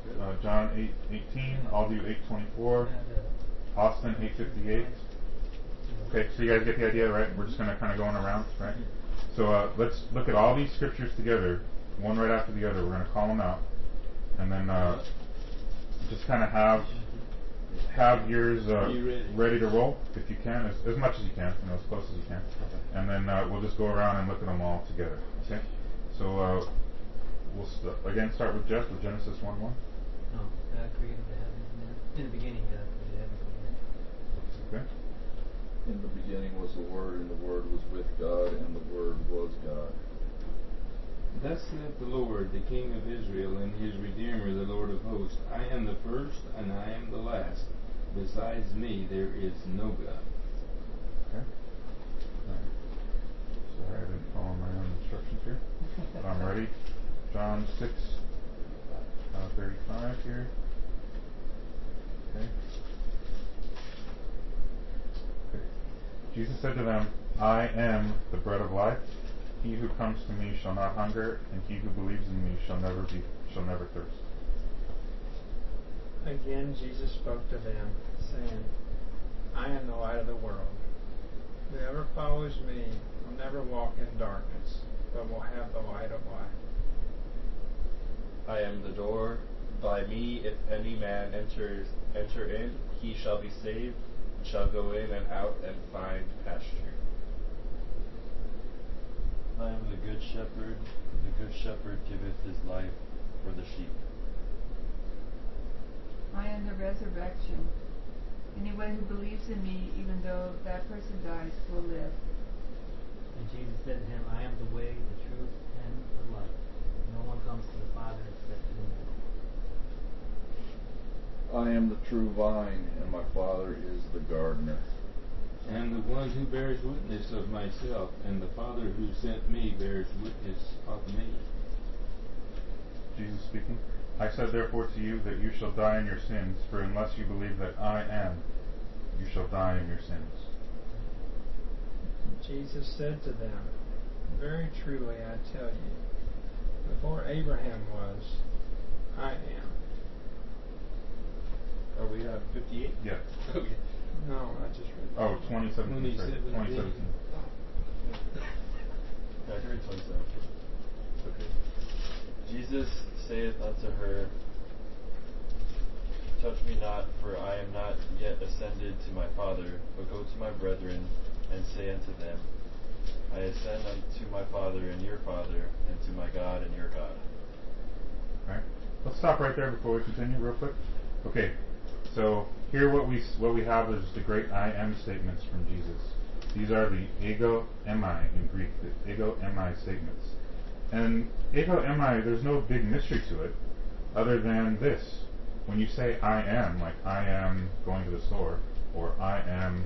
uh, John eight eighteen. I'll do eight twenty-four. Austin eight fifty-eight. Okay, so you guys get the idea, right? We're just going to kind of go in around, right? So uh, let's look at all these scriptures together, one right after the other. We're going to call them out, and then uh, just kind of have have yours uh, ready. ready to roll if you can, as, as much as you can, you know, as close as you can, and then uh, we'll just go around and look at them all together. Okay? So uh, we'll st- again start with Jeff with Genesis one one. No, God created the heavens and the earth. In the beginning, God created the heavens and the earth. Okay. In the beginning was the Word, and the Word was with God, and the Word was God. Thus saith the Lord, the King of Israel, and his Redeemer, the Lord of hosts, I am the first, and I am the last. Besides me there is no God. Okay. Right. Sorry, I didn't follow my own instructions here. But I'm ready. John six, uh, thirty-five here. Okay. Okay. Jesus said to them, I am the bread of life. He who comes to me shall not hunger, and he who believes in me shall never be shall never thirst. Again Jesus spoke to them, saying, I am the light of the world. Whoever follows me will never walk in darkness, but will have the light of life. I am the door. By me, if any man enters enter in, he shall be saved, and shall go in and out and find pasture. I am the good shepherd. The good shepherd giveth his life for the sheep. I am the resurrection. Anyone who believes in me, even though that person dies, will live. And Jesus said to him, I am the way, the truth, and the life. No one comes to the Father except through me. I am the true vine, and my Father is the gardener. And the one who bears witness of myself, and the Father who sent me bears witness of me. Jesus speaking. I said therefore to you that you shall die in your sins, for unless you believe that I am, you shall die in your sins. Jesus said to them, Very truly I tell you, before Abraham was, I am. Are we on fifty-eight? Yeah. Okay. No, I just read. Oh, twenty seventeen. Sorry. twenty twenty seventeen. I heard twenty-seven. Okay. Jesus saith unto her, Touch me not, for I am not yet ascended to my Father, but go to my brethren, and say unto them, I ascend unto my Father and your Father, and to my God and your God. Alright. Let's stop right there before we continue real quick. Okay. So here what we what we have is the great I am statements from Jesus. These are the ego emi in Greek, the ego emi statements. And ego emi, there's no big mystery to it, other than this. When you say I am, like I am going to the store, or I am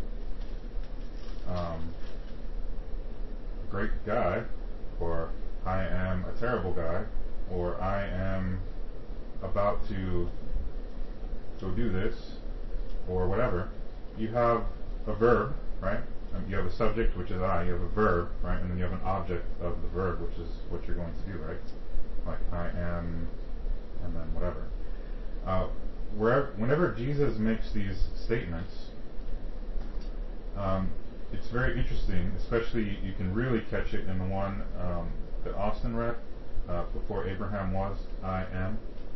um, a great guy, or I am a terrible guy, or I am about to go do this, or whatever, you have a verb, right? Um, you have a subject, which is I, you have a verb, right? And then you have an object of the verb, which is what you're going to do, right? Like I am, and then whatever. Uh, wherever, whenever Jesus makes these statements, um, it's very interesting, especially you can really catch it in the one um, that Austin read, uh, before Abraham was, I am.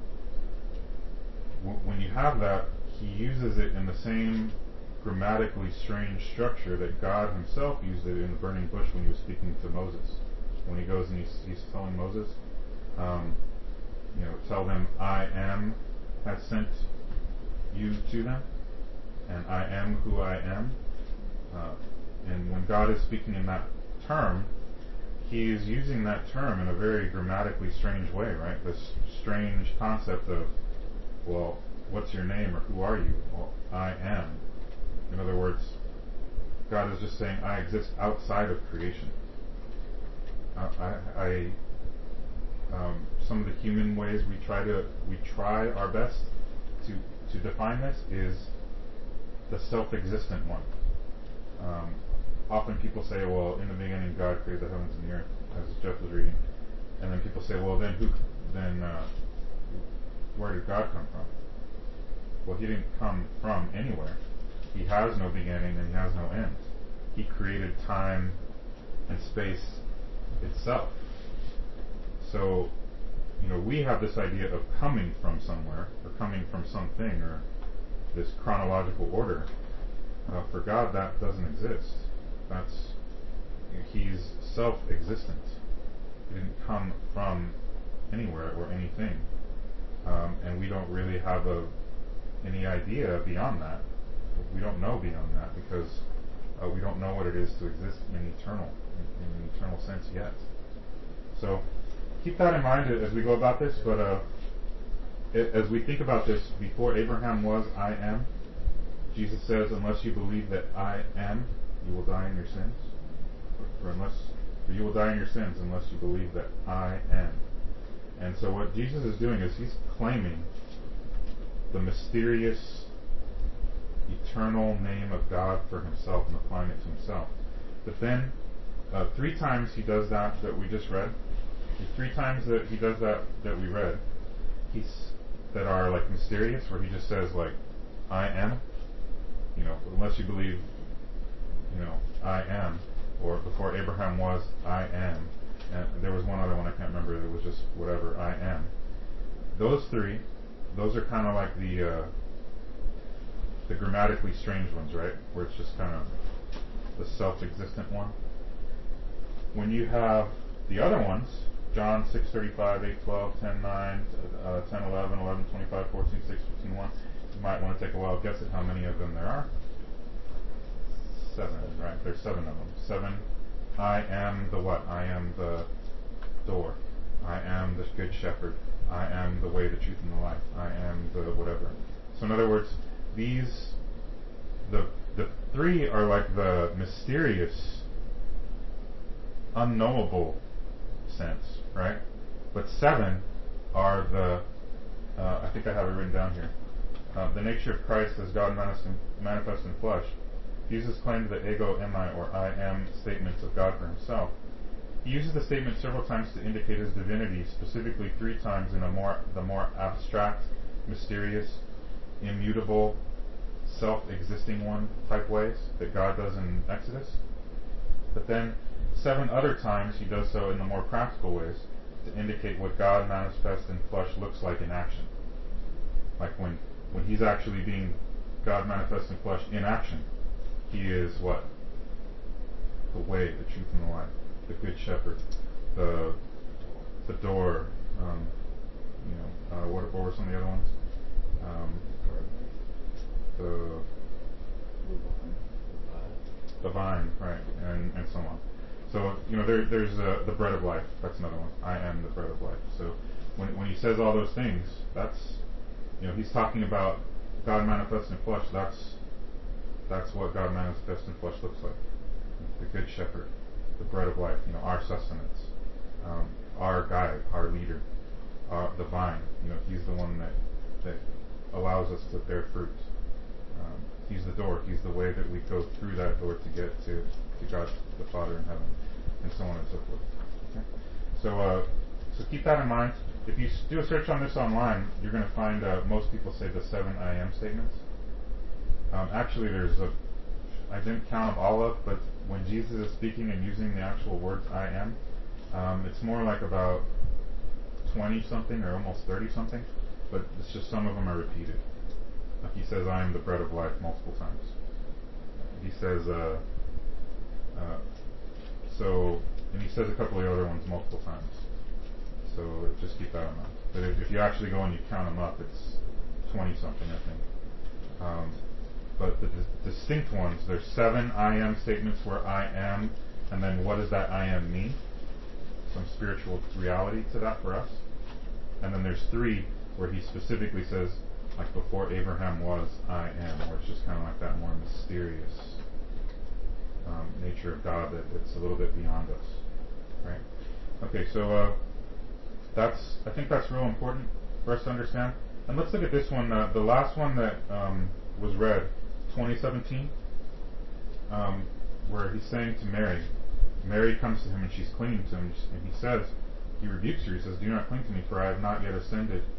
W- when you have that, he uses it in the same grammatically strange structure that God himself used it in the burning bush when he was speaking to Moses. When he goes and he's, he's telling Moses, um, you know, tell them I am has sent you to them, and I am who I am. Uh, and when God is speaking in that term, he is using that term in a very grammatically strange way, right? This strange concept of, well, what's your name or who are you? Well, I am. In other words, God is just saying, I exist outside of creation. Uh, I, I um, some of the human ways we try to we try our best to to define this is the self-existent one. Um, often people say, well, in the beginning God created the heavens and the earth, as Jeff was reading, and then people say, well, then who then uh, where did God come from? Well, he didn't come from anywhere. He has no beginning and he has no end. He created time and space itself. So, you know, we have this idea of coming from somewhere, or coming from something, or this chronological order. Uh, for God, that doesn't exist. That's, you know, he's self-existent. He didn't come from anywhere or anything. Um, and we don't really have a any idea beyond that. We don't know beyond that because uh, we don't know what it is to exist in eternal, in, in an eternal sense yet. So keep that in mind as we go about this. But uh, it, as we think about this, before Abraham was, I am. Jesus says, unless you believe that I am, you will die in your sins. Or, or unless, or you will die in your sins unless you believe that I am. And so what Jesus is doing is he's claiming the mysterious, eternal name of God for himself and applying it to himself. But then, uh, three times he does that that we just read. The three times that he does that that we read, he's that are like mysterious, where he just says like, I am. You know, unless you believe, you know, I am, or before Abraham was, I am. And there was one other one I can't remember. It was just whatever, I am. Those three, those are kind of like the uh, the grammatically strange ones, right? Where it's just kind of the self-existent one. When you have the other ones, John six thirty-five, eight twelve, ten nine, uh, ten eleven, eleven twenty-five, fourteen six, fifteen one, you might want to take a wild guess at how many of them there are. Seven, right? There's seven of them. Seven. I am the what? I am the door. I am the good shepherd. I am the way, the truth, and the life. I am the whatever. So in other words, these, the the three are like the mysterious, unknowable sense, right? But seven are the, uh, I think I have it written down here, uh, the nature of Christ as God manifest in, manifest in flesh. Jesus claimed the ego eimi, or I am, statements of God for himself. He uses the statement several times to indicate his divinity, specifically three times in a more the more abstract, mysterious, immutable, self-existing one type ways that God does in Exodus. But then seven other times he does so in the more practical ways to indicate what God manifest in flesh looks like in action. Like when, when he's actually being God manifest in flesh in action. He is what? The way, the truth, and the life. The good shepherd. The the door. Um, you know, uh, what, what were some of the other ones? Um, the the vine, right, and, and so on. So, you know, there, there's uh, the bread of life. That's another one. I am the bread of life. So when when he says all those things, that's, you know, he's talking about God manifest in flesh. That's That's what God manifest in flesh looks like. The good shepherd, the bread of life, you know, our sustenance, um, our guide, our leader, our, the vine. You know, he's the one that, that allows us to bear fruit. Um, he's the door. He's the way that we go through that door to get to, to God the Father in heaven, and so on and so forth. Okay? So, uh, so keep that in mind. If you do a search on this online, you're going to find uh, most people say the seven I am statements. Um, actually, there's a, I didn't count them all up, but when Jesus is speaking and using the actual words I am, um, it's more like about twenty something or almost thirty something, but it's just some of them are repeated. Like he says, I am the bread of life multiple times. He says, uh, uh, so, and he says a couple of the other ones multiple times. So just keep that in mind. But if, if you actually go and you count them up, it's twenty something, I think. Um, But the dis- distinct ones, there's seven I am statements where I am, and then what does that I am mean? Some spiritual reality to that for us. And then there's three where he specifically says, like before Abraham was, I am, where it's just kind of like that more mysterious um, nature of God that it's a little bit beyond us, right? Okay, so uh, that's, I think that's real important for us to understand. And let's look at this one, uh, the last one that um, was read, twenty seventeen, um, where he's saying to Mary, Mary comes to him and she's clinging to him, and he says, he rebukes her, he says, do not cling to me, for I have not yet ascended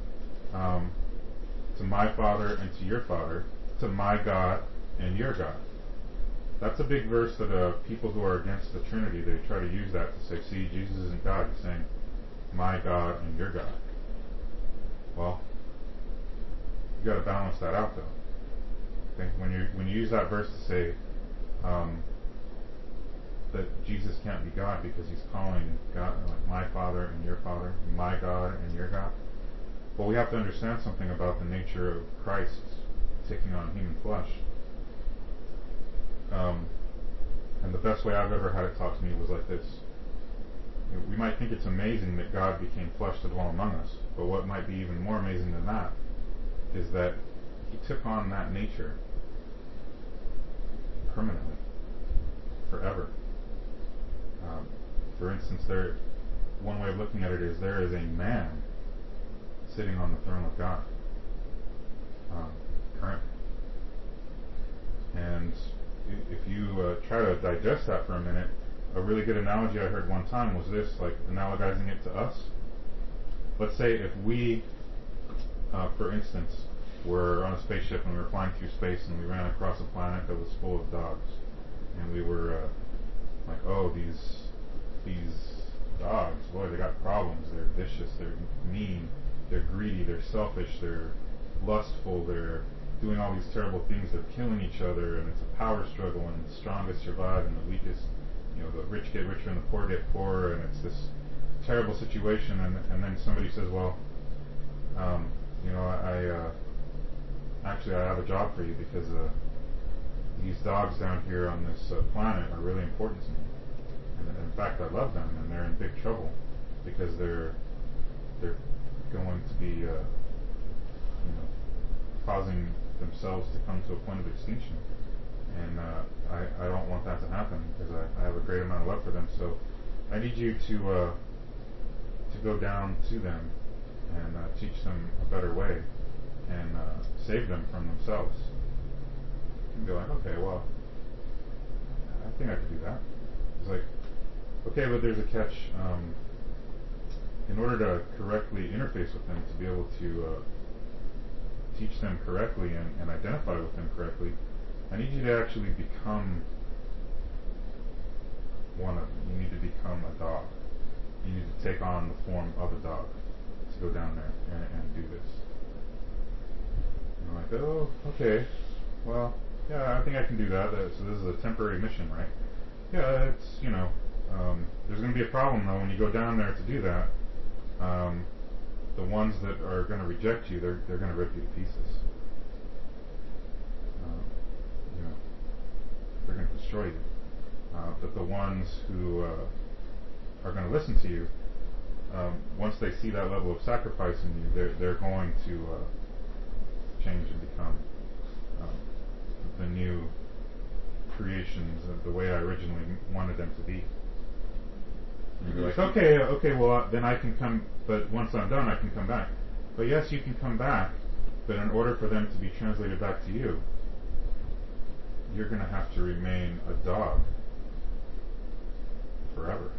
um, to my Father and to your Father, to my God and your God. That's a big verse that uh, people who are against the Trinity, they try to use that to say, see, Jesus isn't God. He's saying, my God and your God. Well, you got to balance that out, though. I think when you when you use that verse to say um, that Jesus can't be God because he's calling God like my Father and your Father, my God and your God. Well, we have to understand something about the nature of Christ taking on human flesh. Um, and the best way I've ever had it taught to me was like this. You know, we might think it's amazing that God became flesh to dwell among us, but what might be even more amazing than that is that he took on that nature permanently, forever. Um, for instance, there, one way of looking at it is there is a man sitting on the throne of God um, currently. And if you uh, try to digest that for a minute, a really good analogy I heard one time was this, like analogizing it to us. Let's say if we, uh, for instance, were on a spaceship and we were flying through space and we ran across a planet that was full of dogs, and we were uh, like, oh, these these dogs, boy, they got problems. They're vicious, they're mean, they're greedy, they're selfish, they're lustful, they're doing all these terrible things, they're killing each other, and it's a power struggle, and the strongest survive, and the weakest, you know, the rich get richer and the poor get poorer, and it's this terrible situation. And, and then somebody says, well, um, you know, I uh, actually I have a job for you because uh, these dogs down here on this uh, planet are really important to me, and in fact I love them, and they're in big trouble because they're they're going to be uh, you know, causing themselves to come to a point of extinction, and uh, I, I don't want that to happen because I, I have a great amount of love for them. So I need you to uh, to go down to them and uh, teach them a better way and uh, save them from themselves. And be like, okay, well, I think I could do that. It's like, okay, but there's a catch. Um, in order to correctly interface with them, to be able to uh, teach them correctly and, and identify with them correctly, I need you to actually become one of them. You need to become a dog. You need to take on the form of a dog to go down there and, and do this. And I'm like, oh, okay, well, yeah, I think I can do that. Uh, so this is a temporary mission, right? Yeah, it's, you know, um, there's going to be a problem, though, when you go down there to do that. Um, the ones that are going to reject you, they're they're going to rip you to pieces. Um, you know, they're going to destroy you. Uh, but the ones who uh, are going to listen to you, um, once they see that level of sacrifice in you, they're they're going to uh, change and become um, the new creations, uh, the way I originally wanted them to be. And you're like, okay, okay, well, uh, then I can come, but once I'm done, I can come back. But yes, you can come back, but in order for them to be translated back to you, you're going to have to remain a dog forever.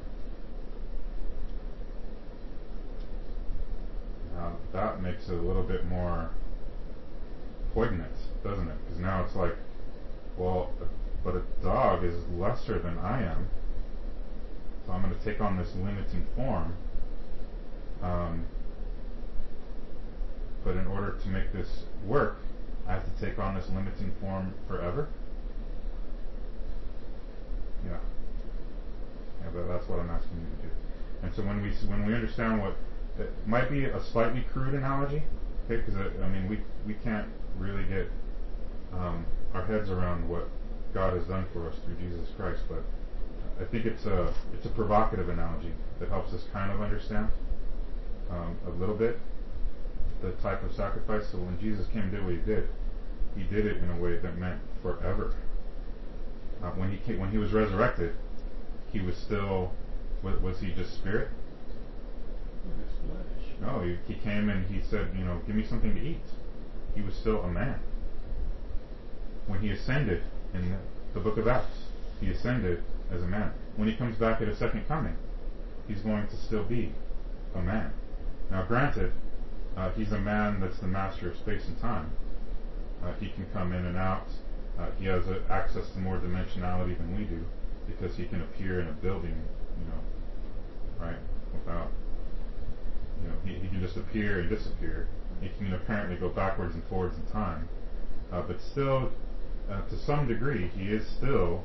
Now, that makes it a little bit more poignant, doesn't it? Because now it's like, well, but a dog is lesser than I am. So I'm going to take on this limiting form, um, but in order to make this work, I have to take on this limiting form forever. Yeah, yeah, but that's what I'm asking you to do. And so when we when we understand what it might be a slightly crude analogy, okay, because I, I mean we we can't really get um, our heads around what God has done for us through Jesus Christ, but I think it's a it's a provocative analogy that helps us kind of understand um, a little bit the type of sacrifice. So when Jesus came and did what he did, he did it in a way that meant forever. Uh, when he came, when he was resurrected, he was still was, was he just spirit? No, he, he came and he said, you know, give me something to eat. He was still a man. When he ascended in the, the book of Acts, he ascended as a man. When he comes back at a second coming, he's going to still be a man. Now, granted, uh, he's a man that's the master of space and time. Uh, he can come in and out. Uh, he has uh, access to more dimensionality than we do because he can appear in a building, you know, right, without, you know, he, he can just appear and disappear. He can apparently go backwards and forwards in time. Uh, but still, uh, to some degree, he is still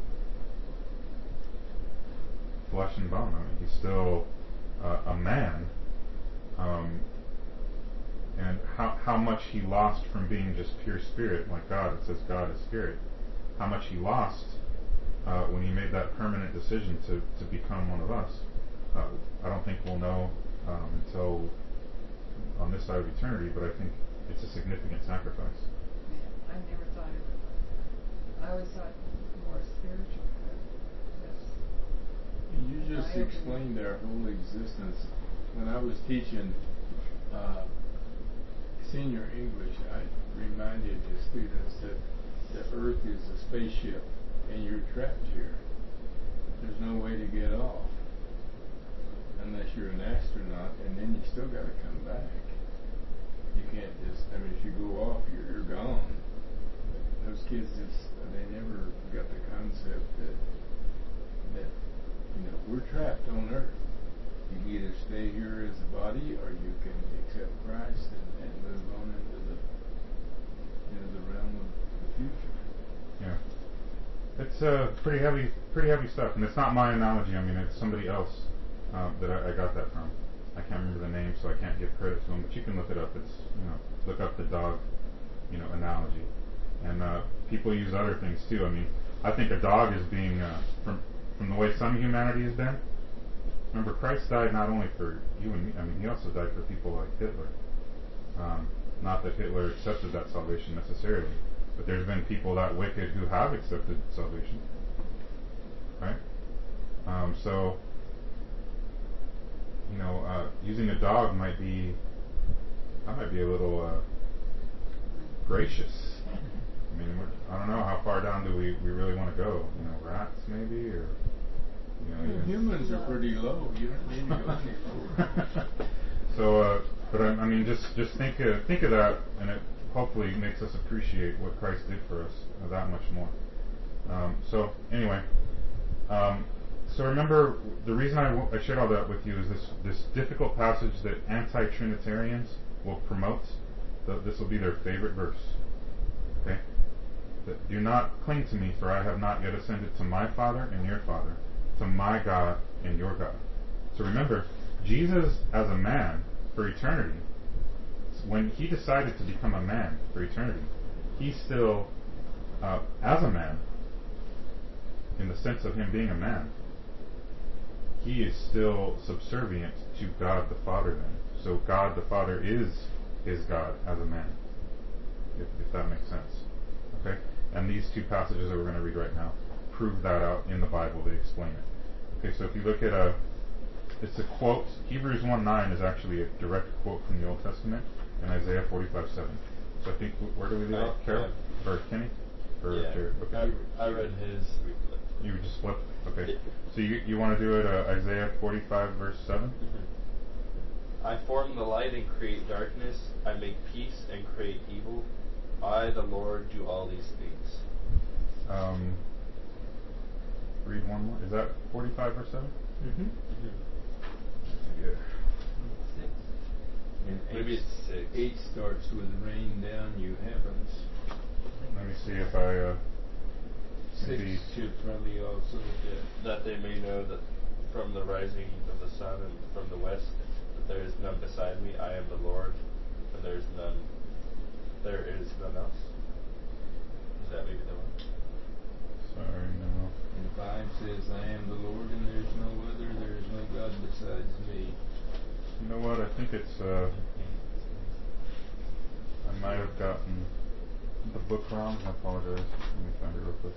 flesh and bone. I mean, he's still uh, a man. Um, and how how much he lost from being just pure spirit, like God. It says God is spirit. How much he lost uh, when he made that permanent decision to, to become one of us. Uh, I don't think we'll know um, until on this side of eternity, but I think it's a significant sacrifice. Man, I never thought of it like that. I always thought more spiritual. That's You just explained our whole existence. When I was teaching uh, senior English, I reminded the students that the Earth is a spaceship and you're trapped here. There's no way to get off unless you're an astronaut, and then you still got to come back. You can't just, I mean, if you go off, you're, you're gone. Those kids just, they never got the concept that, that, you know, we're trapped on Earth. You can either stay here as a body, or you can accept Christ and, and move on into the, into the realm of the future. Yeah. It's uh, pretty heavy, pretty heavy stuff, and it's not my analogy. I mean, it's somebody else um, that I, I got that from. I can't remember the name, so I can't give credit to him. But you can look it up. It's, you know, look up the dog, you know, analogy. And uh, people use other things too. I mean, I think a dog is being uh, from from the way some humanity has been. Remember, Christ died not only for you and me. I mean, he also died for people like Hitler. Um, not that Hitler accepted that salvation necessarily, but there's been people that wicked who have accepted salvation, right? Um, so, you know, uh, using a dog might be, that might be a little uh, gracious. I mean, we're, I don't know, how far down do we, we really want to go? You know, rats maybe, or, you know, Well, even humans are pretty low. You don't need to go any lower. So, uh, but I, I mean, just just think of, think of that, and it hopefully makes us appreciate what Christ did for us uh, that much more. Um, so, anyway, um, so remember, the reason I, w- I shared all that with you is this this difficult passage that anti-Trinitarians will promote. The, this will be their favorite verse. Okay, that do not cling to me, for I have not yet ascended to my Father and your Father, to my God and your God. So remember, Jesus as a man for eternity, when he decided to become a man for eternity, he's still, uh, as a man, in the sense of him being a man, he is still subservient to God the Father then. So God the Father is his God as a man, if, if that makes sense. Okay? And these two passages that we're going to read right now prove that out in the Bible. They explain it. Okay, so if you look at a It's a quote. Hebrews one nine is actually a direct quote from the Old Testament, and Isaiah forty-five seven. So I think, where do we leave I- off? Carol? I- Or Kenny? Or yeah, Jared? Okay. I, I read his. We flipped. You just flip? Okay. Yeah. So you you want to do it, uh, Isaiah forty-five verse seven? Mm-hmm. I form the light and create darkness. I make peace and create evil. I, the Lord, do all these things. Um, read one more. Is that forty-five verse seven? Mm-hmm. Mm-hmm. Yeah. Six. And Maybe eight, it's six. eight starts with rain down, you heavens. Let me see if I, uh, Six maybe, should probably also get. That they may know that from the rising of the sun and from the west, that there is none beside me. I am the Lord, and there is none. There is none else. Is that maybe the one? sorry, no. And five says, I am the Lord and there is no other, there is no God besides me. You know what? I think it's, uh, I might have gotten the book wrong. I apologize. Let me find it real quick.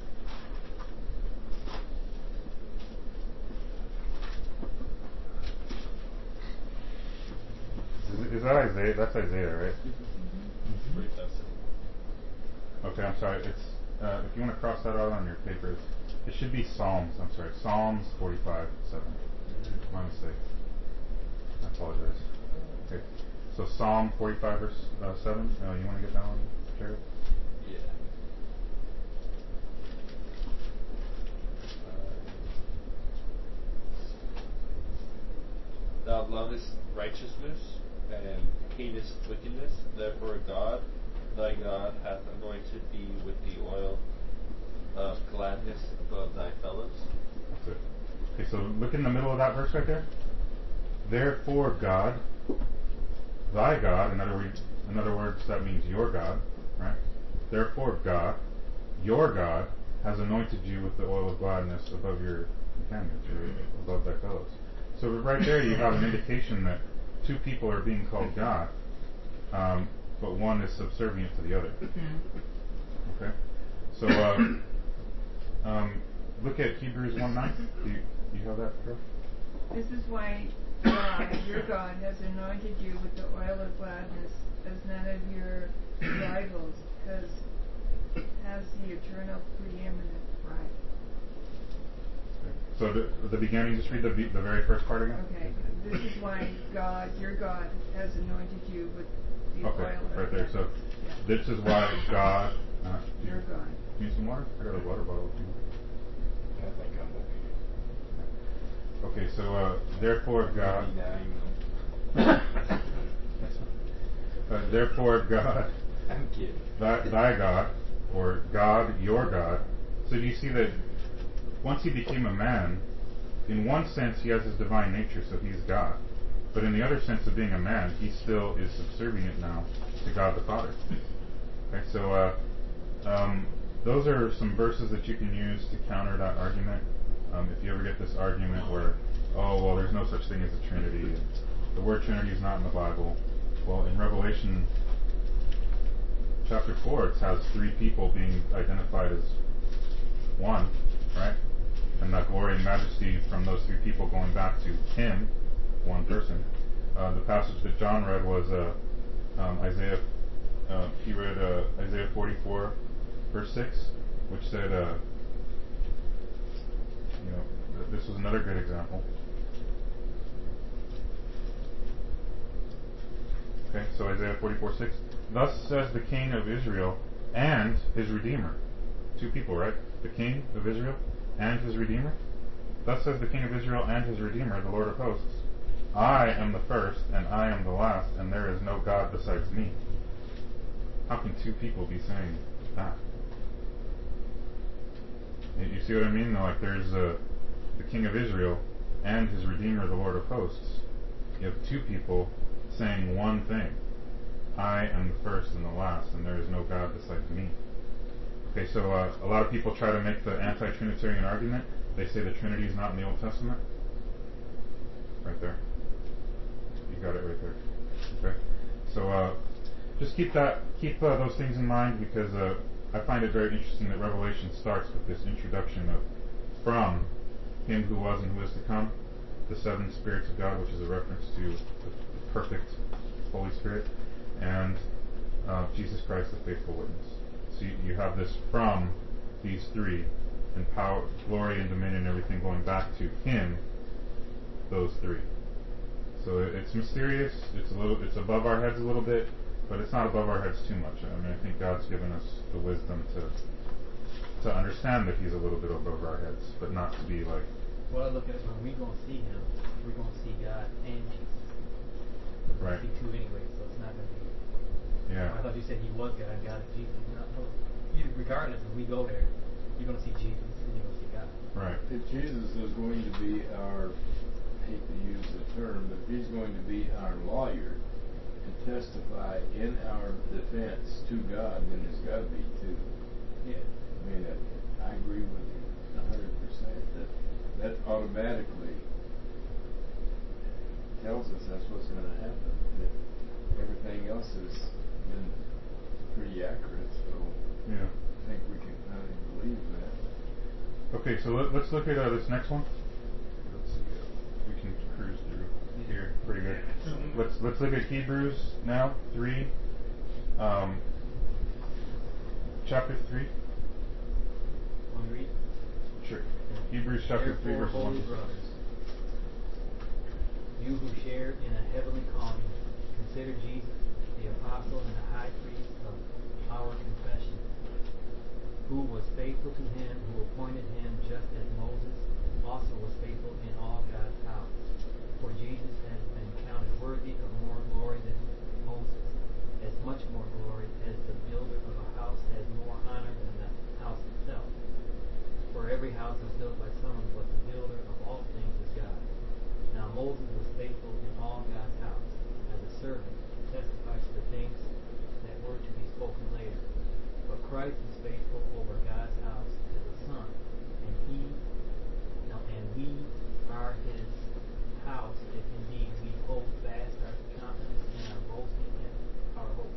Is, is that Isaiah? That's Isaiah, right? Mm-hmm. forty-five seven. Okay, I'm sorry. It's uh, if you want to cross that out on your papers, it should be Psalms. I'm sorry, Psalms forty-five seven. My mistake. I apologize. Okay. So Psalm forty-five verse uh, seven. Uh, you want to get that one, Jared? Yeah. Uh, Thou lovest righteousness and hatest wickedness. Therefore God, thy God, hath anointed thee with the oil of gladness above thy fellows. That's it. Okay, so look in the middle of that verse right there. Therefore God, thy God, in other words, in other words, that means your God, right? Therefore God, your God, has anointed you with the oil of gladness above your companions, or above thy fellows. So right there you have an indication that two people are being called God, um, but one is subservient to the other. Okay? So uh, um, look at Hebrews one nine. Do you, do you have that, Carol? This is why God, your God, has anointed you with the oil of gladness, as none of your rivals has has the eternal preeminent right. So the, the beginning, just read the the very first part again. Okay. This is why God, your God, has anointed you with the Okay, oil of right there. So yeah. this is why God. Uh, do Your you, God. do you need some water? I got a water bottle with me. I think I'm okay. Okay, so uh, therefore God. ninety-nine, uh, therefore God. I'm kidding. Thy, thy God, or God, your God. So do you see that once he became a man, in one sense he has his divine nature, so he's God. But in the other sense of being a man, he still is subservient now to God the Father. Okay, so uh, um, those are some verses that you can use to counter that argument. Um, if you ever get this argument where, oh, well, there's no such thing as a Trinity, the word Trinity is not in the Bible. Well, in Revelation chapter four, it has three people being identified as one, right? And that glory and majesty from those three people going back to him, one person. Uh, the passage that John read was uh, um, Isaiah. Uh, he read uh, Isaiah forty-four, verse six, which said, uh, you know, th- this was another good example. Okay, so Isaiah forty-four six. Thus says the King of Israel and his Redeemer. Two people, right? The King of Israel and his Redeemer. Thus says the King of Israel and his Redeemer, the Lord of hosts. I am the first and I am the last, and there is no God besides me. How can two people be saying that? You see what I mean? Like there's uh, the King of Israel and his Redeemer, the Lord of hosts. You have two people saying one thing. I am the first and the last, and there is no God besides me. Okay, so uh, a lot of people try to make the anti-Trinitarian argument. They say the Trinity is not in the Old Testament. Right there. You got it right there. Okay. So uh, just keep that, keep uh, those things in mind, because uh, I find it very interesting that Revelation starts with this introduction of from him who was and who is to come, the seven spirits of God, which is a reference to the perfect Holy Spirit, and uh, Jesus Christ, the faithful witness. So you, you have this from these three, and power, glory, and dominion, and everything going back to him, those three. So it, it's mysterious. It's a little, it's above our heads a little bit, but it's not above our heads too much. I mean, I think God's given us the wisdom to to understand that He's a little bit above our heads, but not to be like. Well, I look at it when we're going to see Him, we're going to see God and Jesus. We're Right. going to see two anyway, so it's not going to be. Yeah. I thought you said He was God, God is Jesus. Not, no, either, regardless, if we go there, you're going to see Jesus and you're going to see God. Right. If Jesus is going to be our, I hate to use the term, but if he's going to be our lawyer and testify in our defense to God, then it's got to be two. Yeah. I mean, I, I agree with you a hundred percent. That that automatically tells us that's what's going to happen. That everything else has been pretty accurate, so Yeah. I think we can kind of believe that. Okay, so let, let's look at uh, this next one. Let's see. Uh, we can cruise through here pretty good. Let's let's look at Hebrews now three, um, chapter three. Want me to read? Sure. Hebrews chapter three, Therefore, verse one. holy brothers, you who share in a heavenly calling, consider Jesus the apostle and the high priest of our confession, who was faithful to him who appointed him, just as Moses also was faithful in all God's house. For Jesus has been counted worthy of more glory than Moses, as much more glory as the builder of a house has more honor than the house itself. For every house is built by someone, but the builder of all things is God. Now Moses was faithful in all God's house, as a servant, to testify to the things that were to be spoken later. But Christ is faithful over God's house as a son, and he, no, and we are his house, if indeed we hold fast our confidence and our boasting in our hope.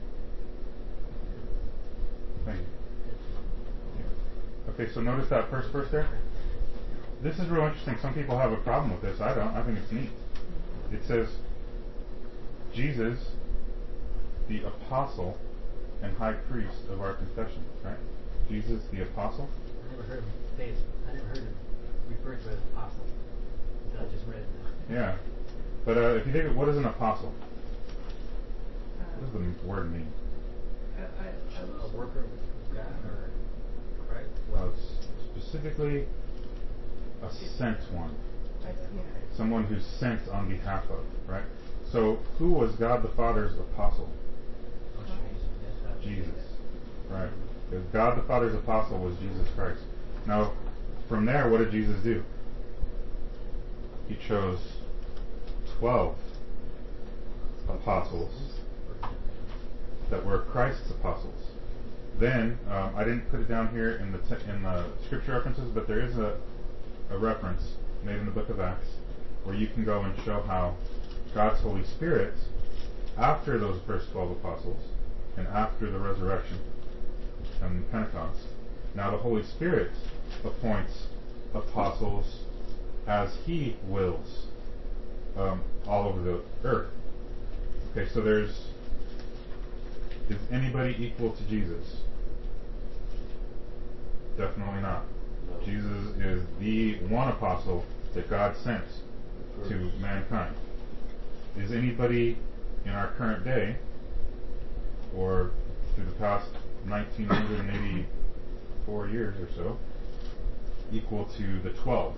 Thank you. Okay, so notice that first verse there. This is real interesting. Some people have a problem with this. I don't. I think it's neat. It says, Jesus, the apostle and high priest of our confession, right? Jesus, the apostle. I never heard him say it. I never heard him referred to as apostle. So I just read it now. Yeah. But uh, if you think of what is an apostle? Uh, What does the word mean? I, I, I A was worker with God or Christ? Well, it's specifically a sent one. I, yeah. Someone who's sent on behalf of, right? So, who was God the Father's apostle? Jesus, right? Because God the Father's apostle was Jesus Christ. Now, from there, what did Jesus do? He chose twelve apostles that were Christ's apostles. Then, um, I didn't put it down here in the te- in the scripture references, but there is a, a reference made in the book of Acts where you can go and show how God's Holy Spirit, after those first twelve apostles, and after the resurrection and Pentecost, now the Holy Spirit appoints apostles as He wills um, all over the earth. Okay, so there's, is anybody equal to Jesus? Definitely not. No. Jesus is the one apostle that God sent to mankind. Is anybody in our current day, or through the past nineteen eighty-four years or so, equal to the twelve?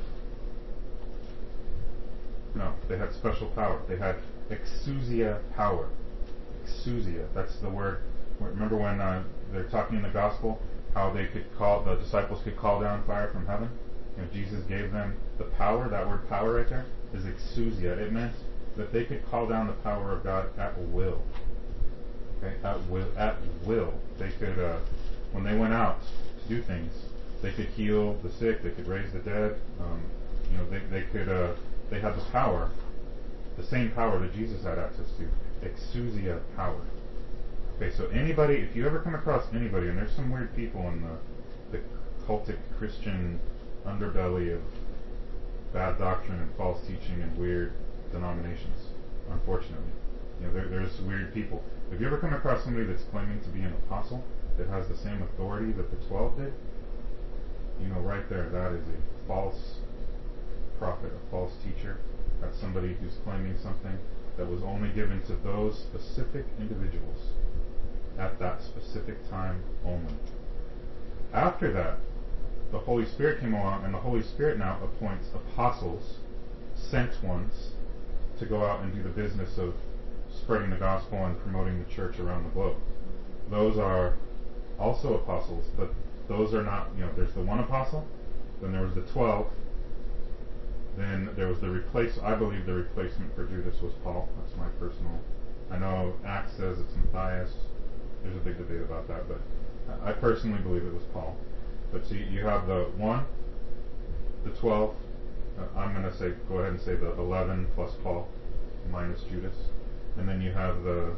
No, they had special power. They had exousia power. Exousia, that's the word. Remember when uh, they're talking in the gospel, how they could call, the disciples could call down fire from heaven? You know, Jesus gave them the power. That word power right there is exousia. It meant that they could call down the power of God at will. Okay, at will. At will, they could, uh, when they went out to do things, they could heal the sick. They could raise the dead. Um, you know, they they could. Uh, they had the power, the same power that Jesus had access to. Exousia power. Okay, so anybody, if you ever come across anybody, and there's some weird people in the the cultic Christian underbelly of bad doctrine and false teaching and weird denominations, unfortunately. You know, there, there's weird people. If you ever come across somebody that's claiming to be an apostle that has the same authority that the twelve did, you know, right there, that is a false prophet, a false teacher. That's somebody who's claiming something that was only given to those specific individuals at that specific time only. After that, the Holy Spirit came along, and the Holy Spirit now appoints apostles, sent ones, to go out and do the business of spreading the gospel and promoting the church around the globe. Those are also apostles, but those are not, you know, there's the one apostle, then there was the twelve, then there was the replace. I believe the replacement for Judas was Paul. That's my personal. I know Acts says it's Matthias. There's a big debate about that, but I personally believe it was Paul. But see, you have the one, the twelve. Uh, I'm going to say, go ahead and say the eleven plus Paul, minus Judas, and then you have the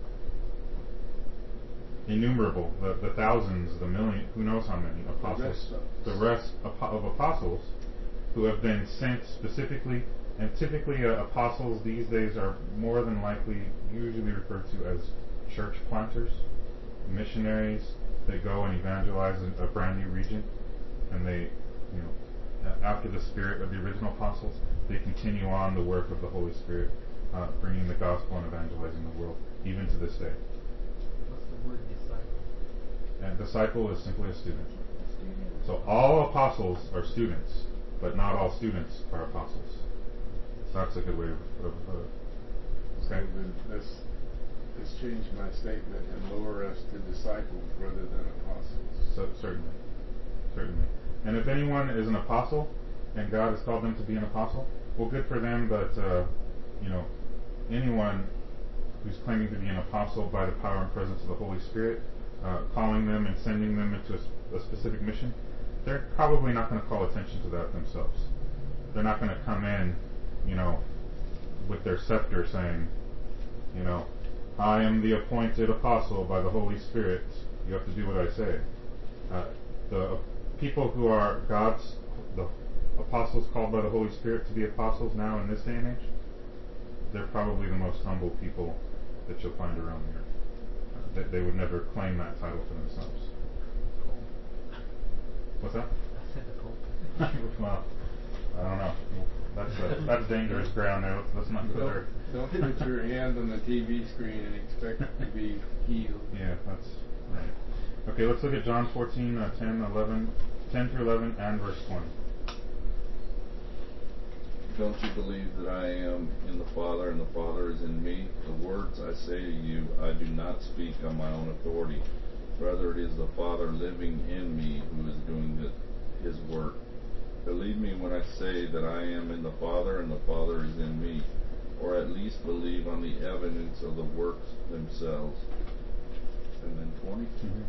innumerable, the, the thousands, the million, who knows how many apostles, the rest of apostles who have been sent specifically, and typically uh, apostles these days are more than likely usually referred to as church planters, missionaries that go and evangelize a brand new region, and they, you know, after the spirit of the original apostles, they continue on the work of the Holy Spirit uh, bringing the gospel and evangelizing the world, even to this day. What's the word disciple? And disciple is simply a student. Students. So all apostles are students, but not all students are apostles. So that's a good way of, of uh, So okay. then let's, let's change my statement and lower us to disciples rather than apostles. So certainly, certainly. And if anyone is an apostle, and God has called them to be an apostle, well, good for them. But uh, you know, anyone who's claiming to be an apostle by the power and presence of the Holy Spirit, uh, calling them and sending them into a, a specific mission, they're probably not going to call attention to that themselves. They're not going to come in, you know, with their scepter saying, you know, I am the appointed apostle by the Holy Spirit. You have to do what I say. Uh, the people who are God's, the apostles called by the Holy Spirit to be apostles now in this day and age, they're probably the most humble people that you'll find around the earth. Uh, they, they would never claim that title for themselves. What's that? I said the Pope. Well, I don't know. That's uh, that's dangerous ground there. Let's, let's not go there. Don't, don't put your hand on the T V screen and expect it to be healed. Yeah, that's right. Okay, let's look at John fourteen, uh, ten, eleven, ten through eleven, and verse twenty. Don't you believe that I am in the Father and the Father is in me? The words I say to you, I do not speak on my own authority. Rather, it is the Father living in me who is doing the, his work. Believe me when I say that I am in the Father and the Father is in me, or at least believe on the evidence of the works themselves. And then twenty. Mm-hmm.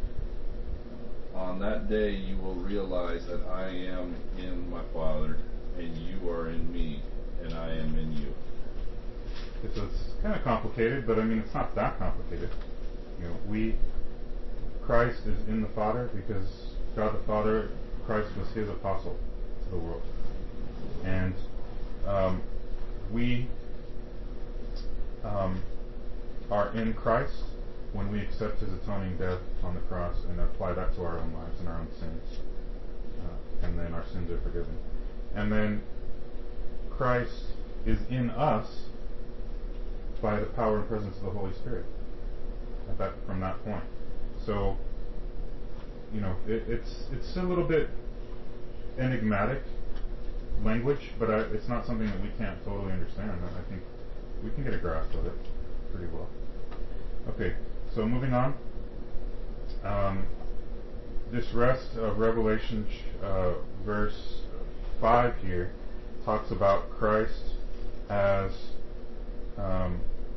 On that day you will realize that I am in my Father, and you are in me, and I am in you. It's, it's kind of complicated, but I mean, it's not that complicated. You know, we, Christ is in the Father because God the Father, Christ was his apostle to the world. And um, we um, are in Christ when we accept his atoning death on the cross and apply that to our own lives and our own sins. Uh, and then our sins are forgiven. And then Christ is in us by the power and presence of the Holy Spirit at that, from that point. So, you know, it, it's it's a little bit enigmatic language, but I, it's not something that we can't totally understand. I think we can get a grasp of it pretty well. Okay, so moving on. Um, this rest of Revelation uh, verse five here talks about Christ as um,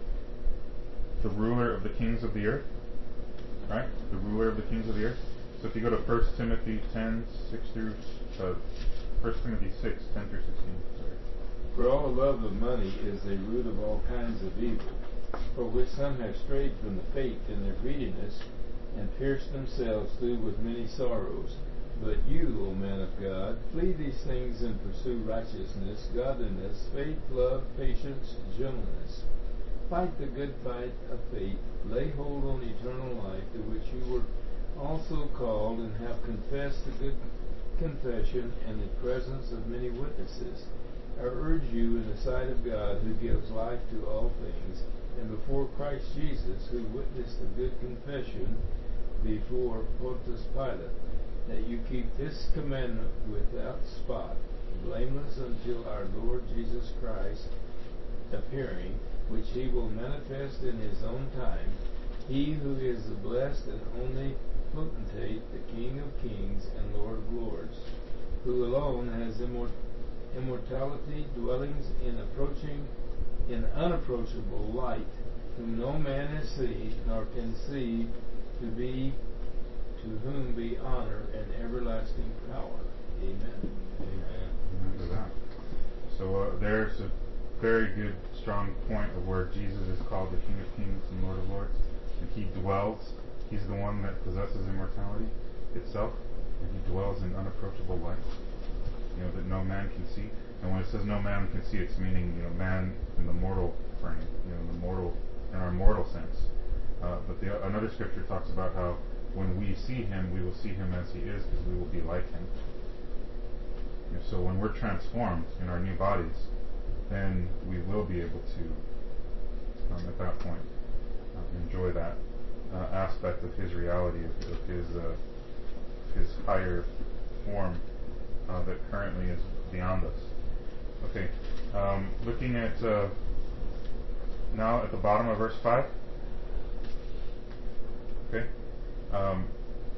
the ruler of the kings of the earth, right? The ruler of the kings of the earth. So if you go to First Timothy ten, six through uh, First Timothy six, ten through sixteen. Sorry. For all love of money is the root of all kinds of evil, for which some have strayed from the faith in their greediness, and pierced themselves through with many sorrows. But you, O man of God, flee these things and pursue righteousness, godliness, faith, love, patience, gentleness. Fight the good fight of faith, lay hold on eternal life, to which you were also called, and have confessed the good confession in the presence of many witnesses. I urge you in the sight of God, who gives life to all things, and before Christ Jesus, who witnessed the good confession before Pontius Pilate, that you keep this commandment without spot, blameless until our Lord Jesus Christ appearing, which he will manifest in his own time, he who is the blessed and only potentate, the King of kings and Lord of lords, who alone has immor- immortality, dwellings in approaching in unapproachable light, whom no man has seen nor can see, to be to whom be honor and everlasting power. Amen. Amen. Amen to that. So uh, there's a very good, strong point of where Jesus is called the King of Kings and Lord of Lords, and he dwells. He's the one that possesses immortality itself, and he dwells in unapproachable light, you know, that no man can see. And when it says no man can see, it's meaning, you know, man in the mortal frame, you know, in the mortal, in our mortal sense. Uh, but the, another scripture talks about how when we see him, we will see him as he is, because we will be like him. And so when we're transformed in our new bodies, then we will be able to, um, at that point, uh, enjoy that uh, aspect of His reality, of, of His uh, His higher form uh, that currently is beyond us. Okay, um, looking at uh, now at the bottom of verse five. Okay, um,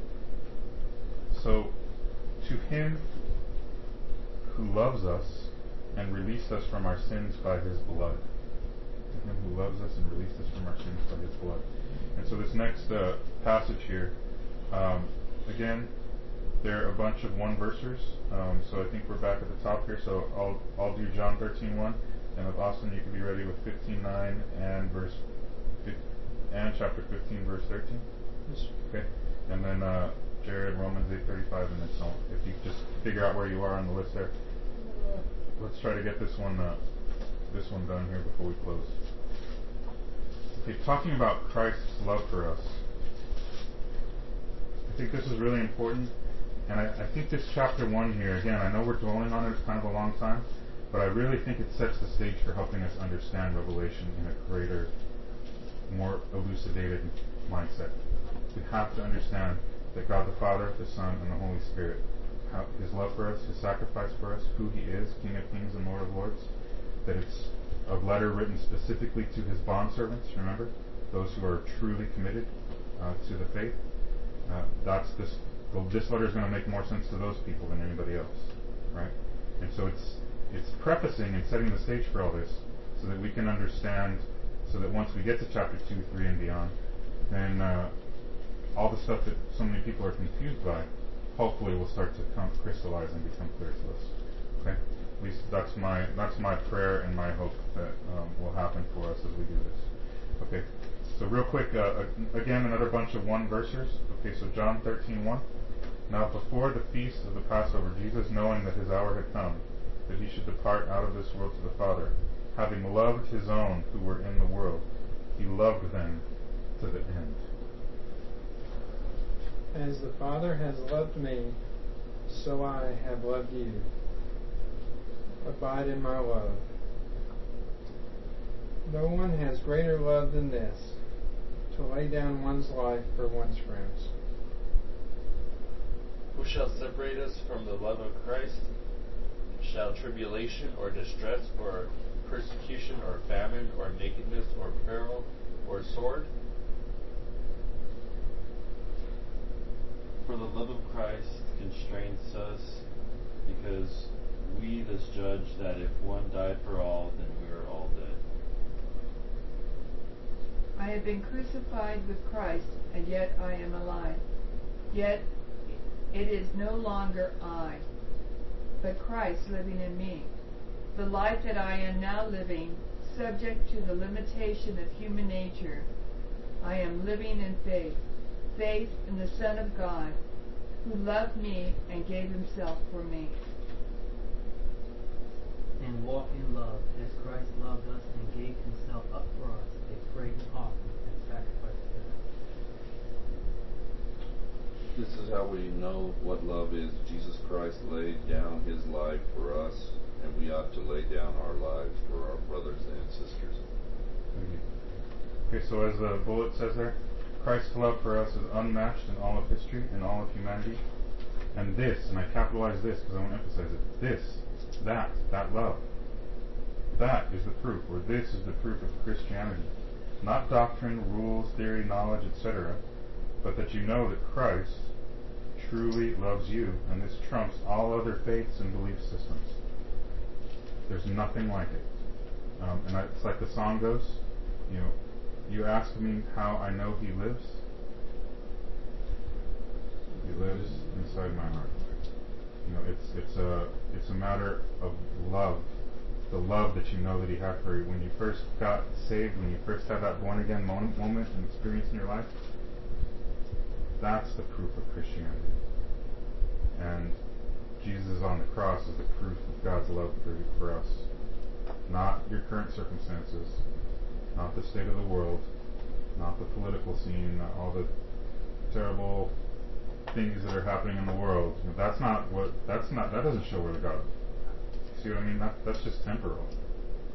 so to Him who loves us and released us from our sins by His blood. To Him who loves us and released us from our sins by His blood. And so this next uh, passage here, um, again, they're a bunch of one-versers. Um, so I think we're back at the top here. So I'll I'll do John thirteen one, and if Austin, you can be ready with fifteen nine and verse and chapter fifteen verse thirteen. Yes. Okay, and then uh, Jared, Romans eight thirty-five, and then so on. If you just figure out where you are on the list there. Let's try to get this one uh, this one done here before we close. Okay, talking about Christ's love for us. I think this is really important, and I, I think this chapter one here, again, I know we're dwelling on it, it's kind of a long time, but I really think it sets the stage for helping us understand Revelation in a greater, more elucidated mindset. We have to understand that God the Father, the Son, and the Holy Spirit, how His love for us, His sacrifice for us, who He is, King of Kings and Lord of Lords, that it's a letter written specifically to His bondservants, remember? Those who are truly committed uh, to the faith. Uh, that's this, well, this letter is going to make more sense to those people than anybody else, right? And so it's it's prefacing and setting the stage for all this so that we can understand, so that once we get to chapter two, three, and beyond, then uh, all the stuff that so many people are confused by, hopefully will start to come crystallize and become clear to us. Okay? At least that's my that's my prayer and my hope that um, will happen for us as we do this. Okay. So real quick, uh, again, another bunch of one-versers. Okay, so John thirteen one. Now before the feast of the Passover, Jesus, knowing that His hour had come, that He should depart out of this world to the Father, having loved His own who were in the world, He loved them to the end. As the Father has loved me, so I have loved you. Abide in my love. No one has greater love than this, to lay down one's life for one's friends. Who shall separate us from the love of Christ? Shall tribulation or distress or persecution or famine or nakedness or peril or sword? For the love of Christ constrains us, because we thus judge that if one died for all, then we are all dead. I have been crucified with Christ, and yet I am alive. Yet it is no longer I, but Christ living in me. The life that I am now living, subject to the limitation of human nature, I am living in faith, faith in the Son of God, who loved me and gave Himself for me. And walk in love, as Christ loved us and gave Himself up for us, a fragrant offering and sacrifice to God. This is how we know what love is. Jesus Christ laid down His life for us, and we ought to lay down our lives for our brothers and sisters. Okay, so as the bullet says there, Christ's love for us is unmatched in all of history and all of humanity. And this, and I capitalize this because I want to emphasize it, this, that, that love, that is the proof, or this is the proof of Christianity. Not doctrine, rules, theory, knowledge, et cetera, but that you know that Christ truly loves you, and this trumps all other faiths and belief systems. There's nothing like it. Um, and I, it's like the song goes, you know, you ask me how I know He lives. He lives inside my heart. You know, it's it's a it's a matter of love, the love that you know that He had for you when you first got saved, when you first had that born again moment, moment and experience in your life. That's the proof of Christianity. And Jesus on the cross is the proof of God's love for for us, not your current circumstances, not the state of the world, not the political scene, not all the terrible things that are happening in the world. That's not what. That's not. That doesn't show where the God. See what I mean? That that's just temporal.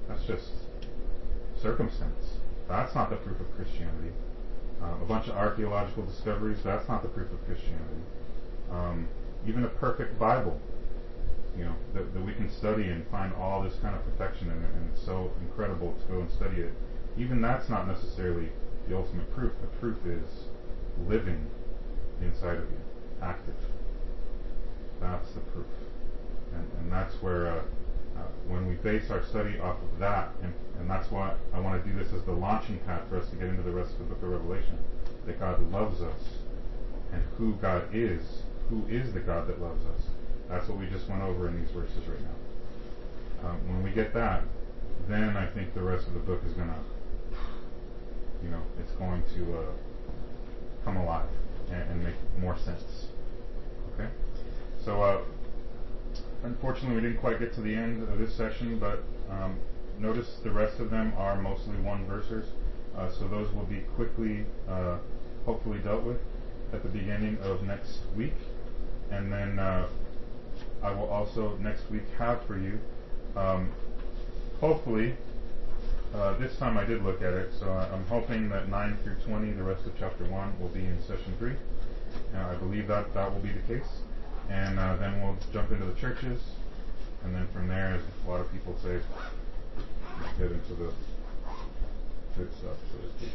That's just circumstance. That's not the proof of Christianity. Uh, a bunch of archaeological discoveries, that's not the proof of Christianity. Um, even a perfect Bible, you know, that, that we can study and find all this kind of perfection in it, and it's so incredible to go and study it. Even that's not necessarily the ultimate proof. The proof is living inside of you, active. That's the proof. And, and that's where, uh, uh, when we base our study off of that, and, and that's why I want to do this as the launching pad for us to get into the rest of the book of Revelation, that God loves us, and who God is, who is the God that loves us. That's what we just went over in these verses right now. Um, when we get that, then I think the rest of the book is going to, you know, it's going to uh, come alive and, and make more sense. Okay? So, uh, unfortunately, we didn't quite get to the end of this session, but um, notice the rest of them are mostly one-versers. Uh, so those will be quickly, uh, hopefully, dealt with at the beginning of next week. And then uh, I will also next week have for you, um, hopefully, uh, this time I did look at it, so I'm hoping that nine through twenty, the rest of chapter one, will be in session three. Uh, I believe that that will be the case. And uh, then we'll jump into the churches, and then from there, as a lot of people say, get into the good stuff, so to speak.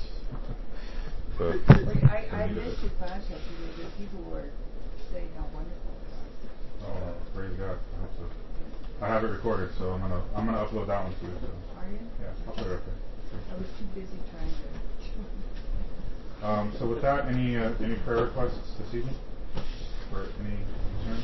Wait, I, I missed your class yesterday, but people were saying how wonderful it was. Oh, praise God! I hope so. I have it recorded, so I'm gonna I'm gonna upload that one too. So. Are you? Yeah, I'll put it up there. I was too busy trying to. Um, so with that, any uh, any prayer requests this evening? Or any concerns?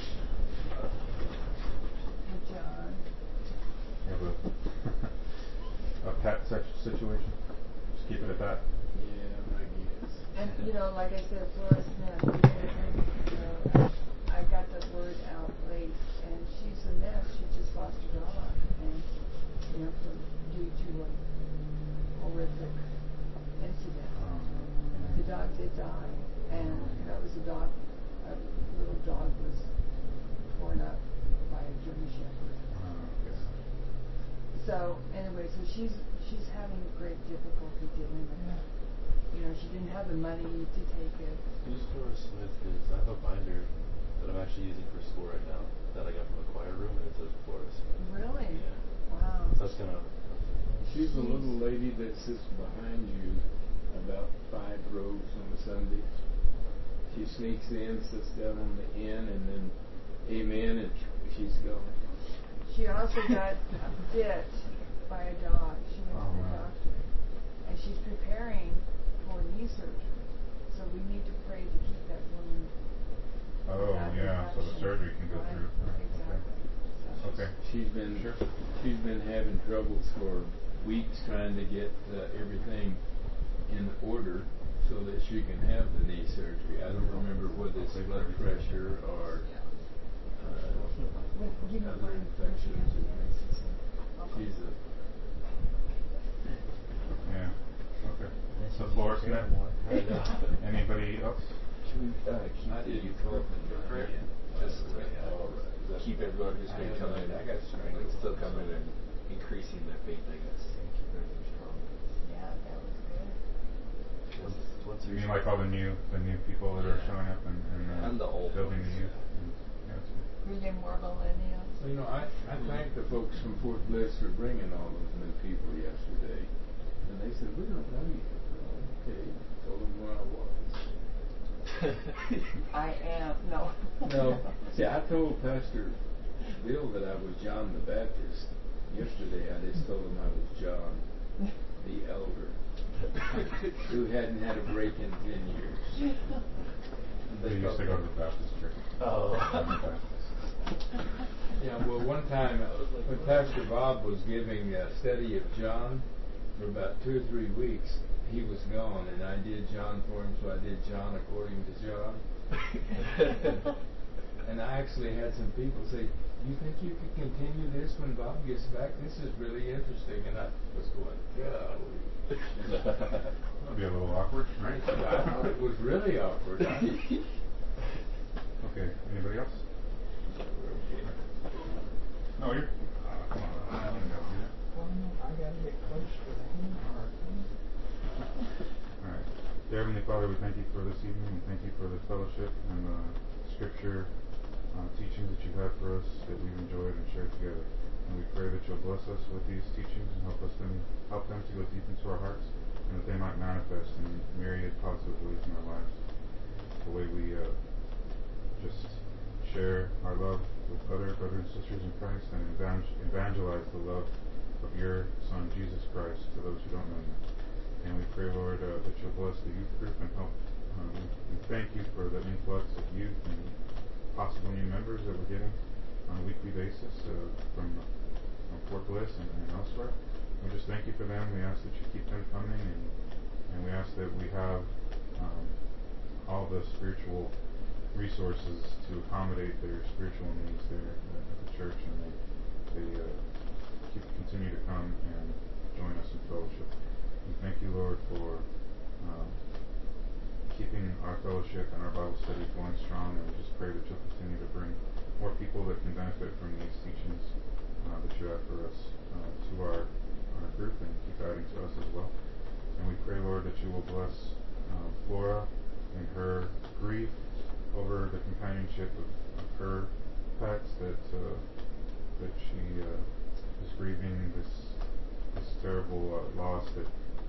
John. You have a, a pet such situation? Just keep it at that? Yeah, I guess. And, you know, like I said, Flora Smith, you know, I got the word out late, and she's a mess. She just lost her dog, and, you know, from, due to a horrific incident. Um, The dog did die, and that was a dog, a little dog was torn up by a German Shepherd. uh, yes. So anyway, so she's she's having great difficulty dealing with that. You know, she didn't have the money to take it. Who's Flora Smith is? I have a binder that I'm actually using for school right now that I got from a choir room, and it says Flora Smith. Really? Yeah. Wow. So that's gonna. She's the little lady that sits behind you about five rows on a Sunday. She sneaks in, sits down on the end, and then amen, and she's gone. She also got bit by a dog. She went Oh, to the wow. doctor, and she's preparing for knee surgery. So we need to pray to keep that wound. Oh, without yeah, so the infection. surgery can go Right, through. Right, exactly. So- Okay. She's been Sure. she's been having troubles for weeks trying to get uh, everything in order so that she can have the knee surgery. I don't remember whether it's blood pressure or uh, When- you know, other when- infections. Okay. She's a Yeah. Okay. Unless So you Flora need to share Smith? more. Anybody else? Can we uh, keep I the didn't youth come group from in prayer? Indiana. Just uh, keep everyone who's been I coming, I got strangled. like still coming and increasing their faith, I guess. Keep everyone strong. Yeah, that was good. What's, what's You your mean like all the new the new people that are Yeah. showing up and, and, uh, And the old building ones, the youth? yeah. And, yeah, that's good. Were they more millennials? Well, you know, I, I thank the folks from Fort Bliss for bringing all those new people yesterday. And they said, we don't know you. Okay, told them where I was. I am, no. No, see, I told Pastor Bill that I was John the Baptist. Yesterday I just told him I was John the Elder, who hadn't had a break in ten years. They used to go to the Baptist church. Oh. I'm a Baptist. Yeah, well, one time uh, when Pastor Bob was giving a study of John for about two or three weeks, he was gone, and I did John for him, so I did John according to John. And I actually had some people say, "Do you think you could continue this when Bob gets back? This is really interesting." And I was going, "Golly." That'd be a little awkward, right? I thought it was really awkward. I, Okay. Anybody else? No, you're. Uh, come on. I don't know. Dear Heavenly Father, we thank you for this evening. We thank you for the fellowship and the scripture uh, teachings that you have for us that we've enjoyed and shared together. And we pray that you'll bless us with these teachings and help us them, help them to go deep into our hearts, and that they might manifest in myriad positive ways in our lives. The way we uh, just share our love with other brothers and sisters in Christ and evangelize the love of your Son, Jesus Christ, to those who don't know you. And we pray, Lord, uh, that you'll bless the youth group and help. Uh, we, we thank you for the influx of youth and possible new members that we're getting on a weekly basis uh, from, from Fort Bliss and, and elsewhere. We just thank you for them. We ask that you keep them coming, and, and we ask that we have um, all the spiritual resources to accommodate their spiritual needs there at the church, and they, they uh, keep, continue to come and join us in fellowship. We thank you, Lord, for um, keeping our fellowship and our Bible study going strong, and we just pray that you'll continue to bring more people that can benefit from these teachings uh, that you have for us uh, to our, our group, and keep adding to us as well. And we pray, Lord, that you will bless um, Flora in her grief over the companionship of, of her pets, that uh, that she uh, is grieving this this terrible uh, loss that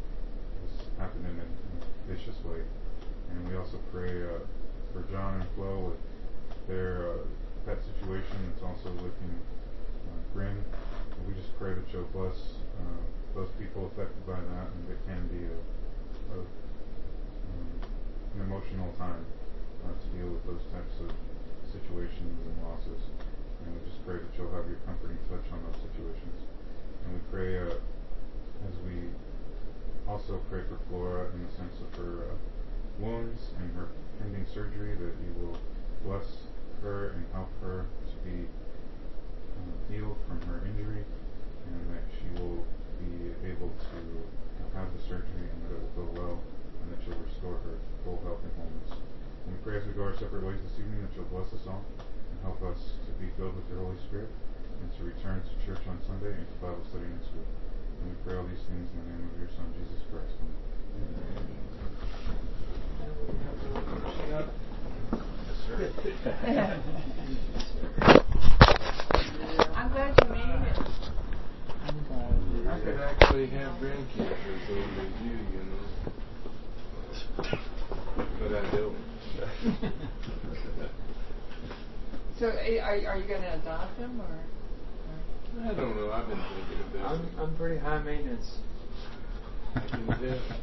happened in a, in a vicious way. And we also pray uh, for John and Flo with their uh, pet situation that's also looking uh, grim. And we just pray that you'll bless uh, those people affected by that, and it can be a, a, um, an emotional time uh, to deal with those types of situations and losses. And we just pray that you'll have your comforting touch on those situations. And we pray uh, as we also pray for Flora in the sense of her uh, wounds and her pending surgery, that you will bless her and help her to be um, healed from her injury, and that she will be able to uh, have the surgery, and that it will go well, and that you'll restore her to full health and wholeness. And we pray as we go our separate ways this evening that you'll bless us all and help us to be filled with your Holy Spirit, and to return to church on Sunday and to Bible study next week. And we pray all these things in the name of your Son, Jesus Christ. Amen. I'm glad you made it. I could actually have grandkids as old as you, you know. But I don't. So, eh, are are you going to adopt them, or? I don't know. I've been thinking about it. I'm, I'm pretty high maintenance. I can tell.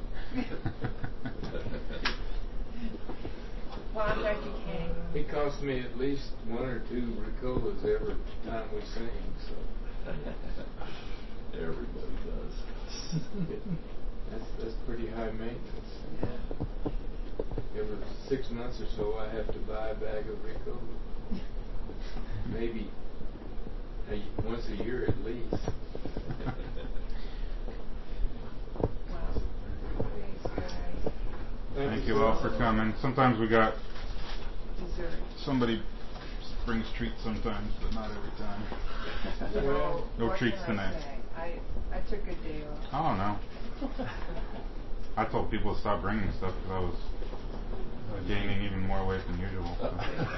Well, I'm glad you came. It costs me at least one or two Ricolas every time we sing, so. Everybody does. that's that's pretty high maintenance. Yeah. Every six months or so, I have to buy a bag of Ricola. Maybe a, once a year at least. Wow. Praise God. Thank, Thank you you all for coming. Sometimes we got Dessert. somebody brings treats sometimes, but not every time. You know, No what treats can I tonight. say? I, I took a day off. I don't know. I told people to stop bringing stuff because I was uh, gaining even more weight than usual. So.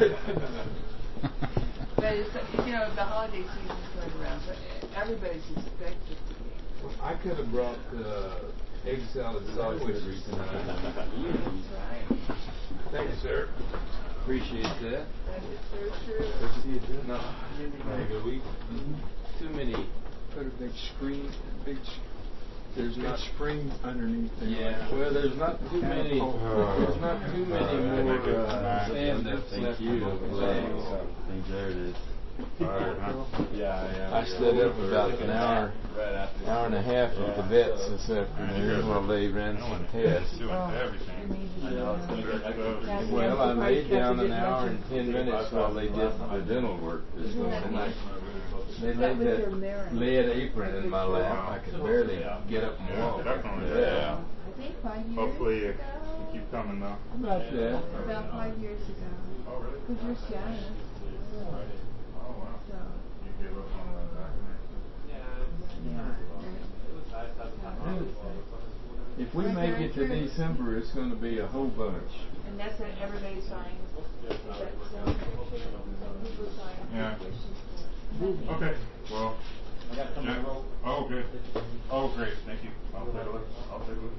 But it's, you know, the holiday season's going around, but everybody's expected to be. Well, I could have brought uh, egg salad sandwiches tonight. That's right. Thanks, sir. Appreciate that. That is so true. Let's see it. No, maybe we too many. Put a big screen, big, There's big not. spring underneath there. Yeah. Well, there's not too many. There's not too many more uh, stand-ups left in the legs. I think there it is. Alright, huh? Yeah, yeah. I stood up about an hour, hour and a half with the vets this afternoon while they ran some tests. Doing everything. I know, it's going to get extra. Well, I laid down an hour and ten minutes while they did the dental work this morning. They laid that lead apron in my lap. I could barely get up and Yeah, walk. definitely. Yeah. I think five years Hopefully you, ago. you keep coming though. About that. About five years ago. Oh really? Because you're Janice. Oh wow. So, You gave up on that back Yeah, it's, yeah. it was nice having time off as well with summer school and everything. If we Right make there it to in church. December, it's going to be a whole bunch. And that's what everybody's signs. Is that some, some people sign Yeah. wishes. Okay. Well. I got some Yeah. rope. Oh, good. Oh, great. Thank you. I'll take a look. I'll take a look.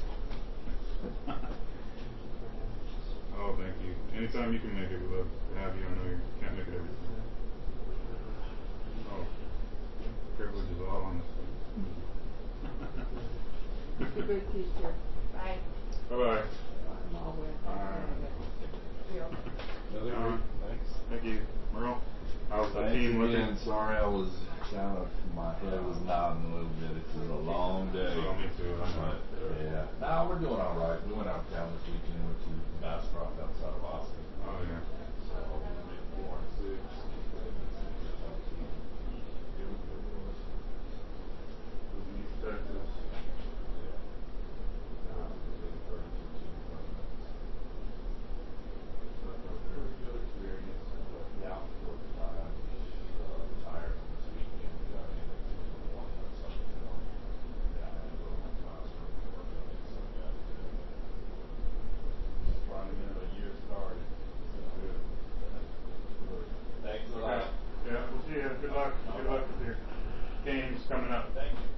Oh, thank you. Anytime you can make it, we'd love to have you. I know you can't make it every time. Oh, privilege is all on this It's a good teacher. Bye. one. Bye bye. I'm all wet. Another Uh, week. Thanks. Thank you. Merle, how's the Thanks team again. looking? Sorry, I was kind of, my head was nodding a little bit. It's been a long day. Oh, me too. I know. But, yeah. No, we're doing all right. We went out of town this weekend, went to Bastrop outside of Austin. Oh, yeah. So we made four and six. East Texas. Pretty good experience. Yeah, fourth time. Uh, tired from this weekend. We got in at two in the morning on Sunday morning. Yeah, I had to go to my class for work on it Sunday afternoon. Finally get a year started. Good. Good. Thanks a lot. Yeah, we'll see you. Good luck. Good luck with your games coming up. Thank you.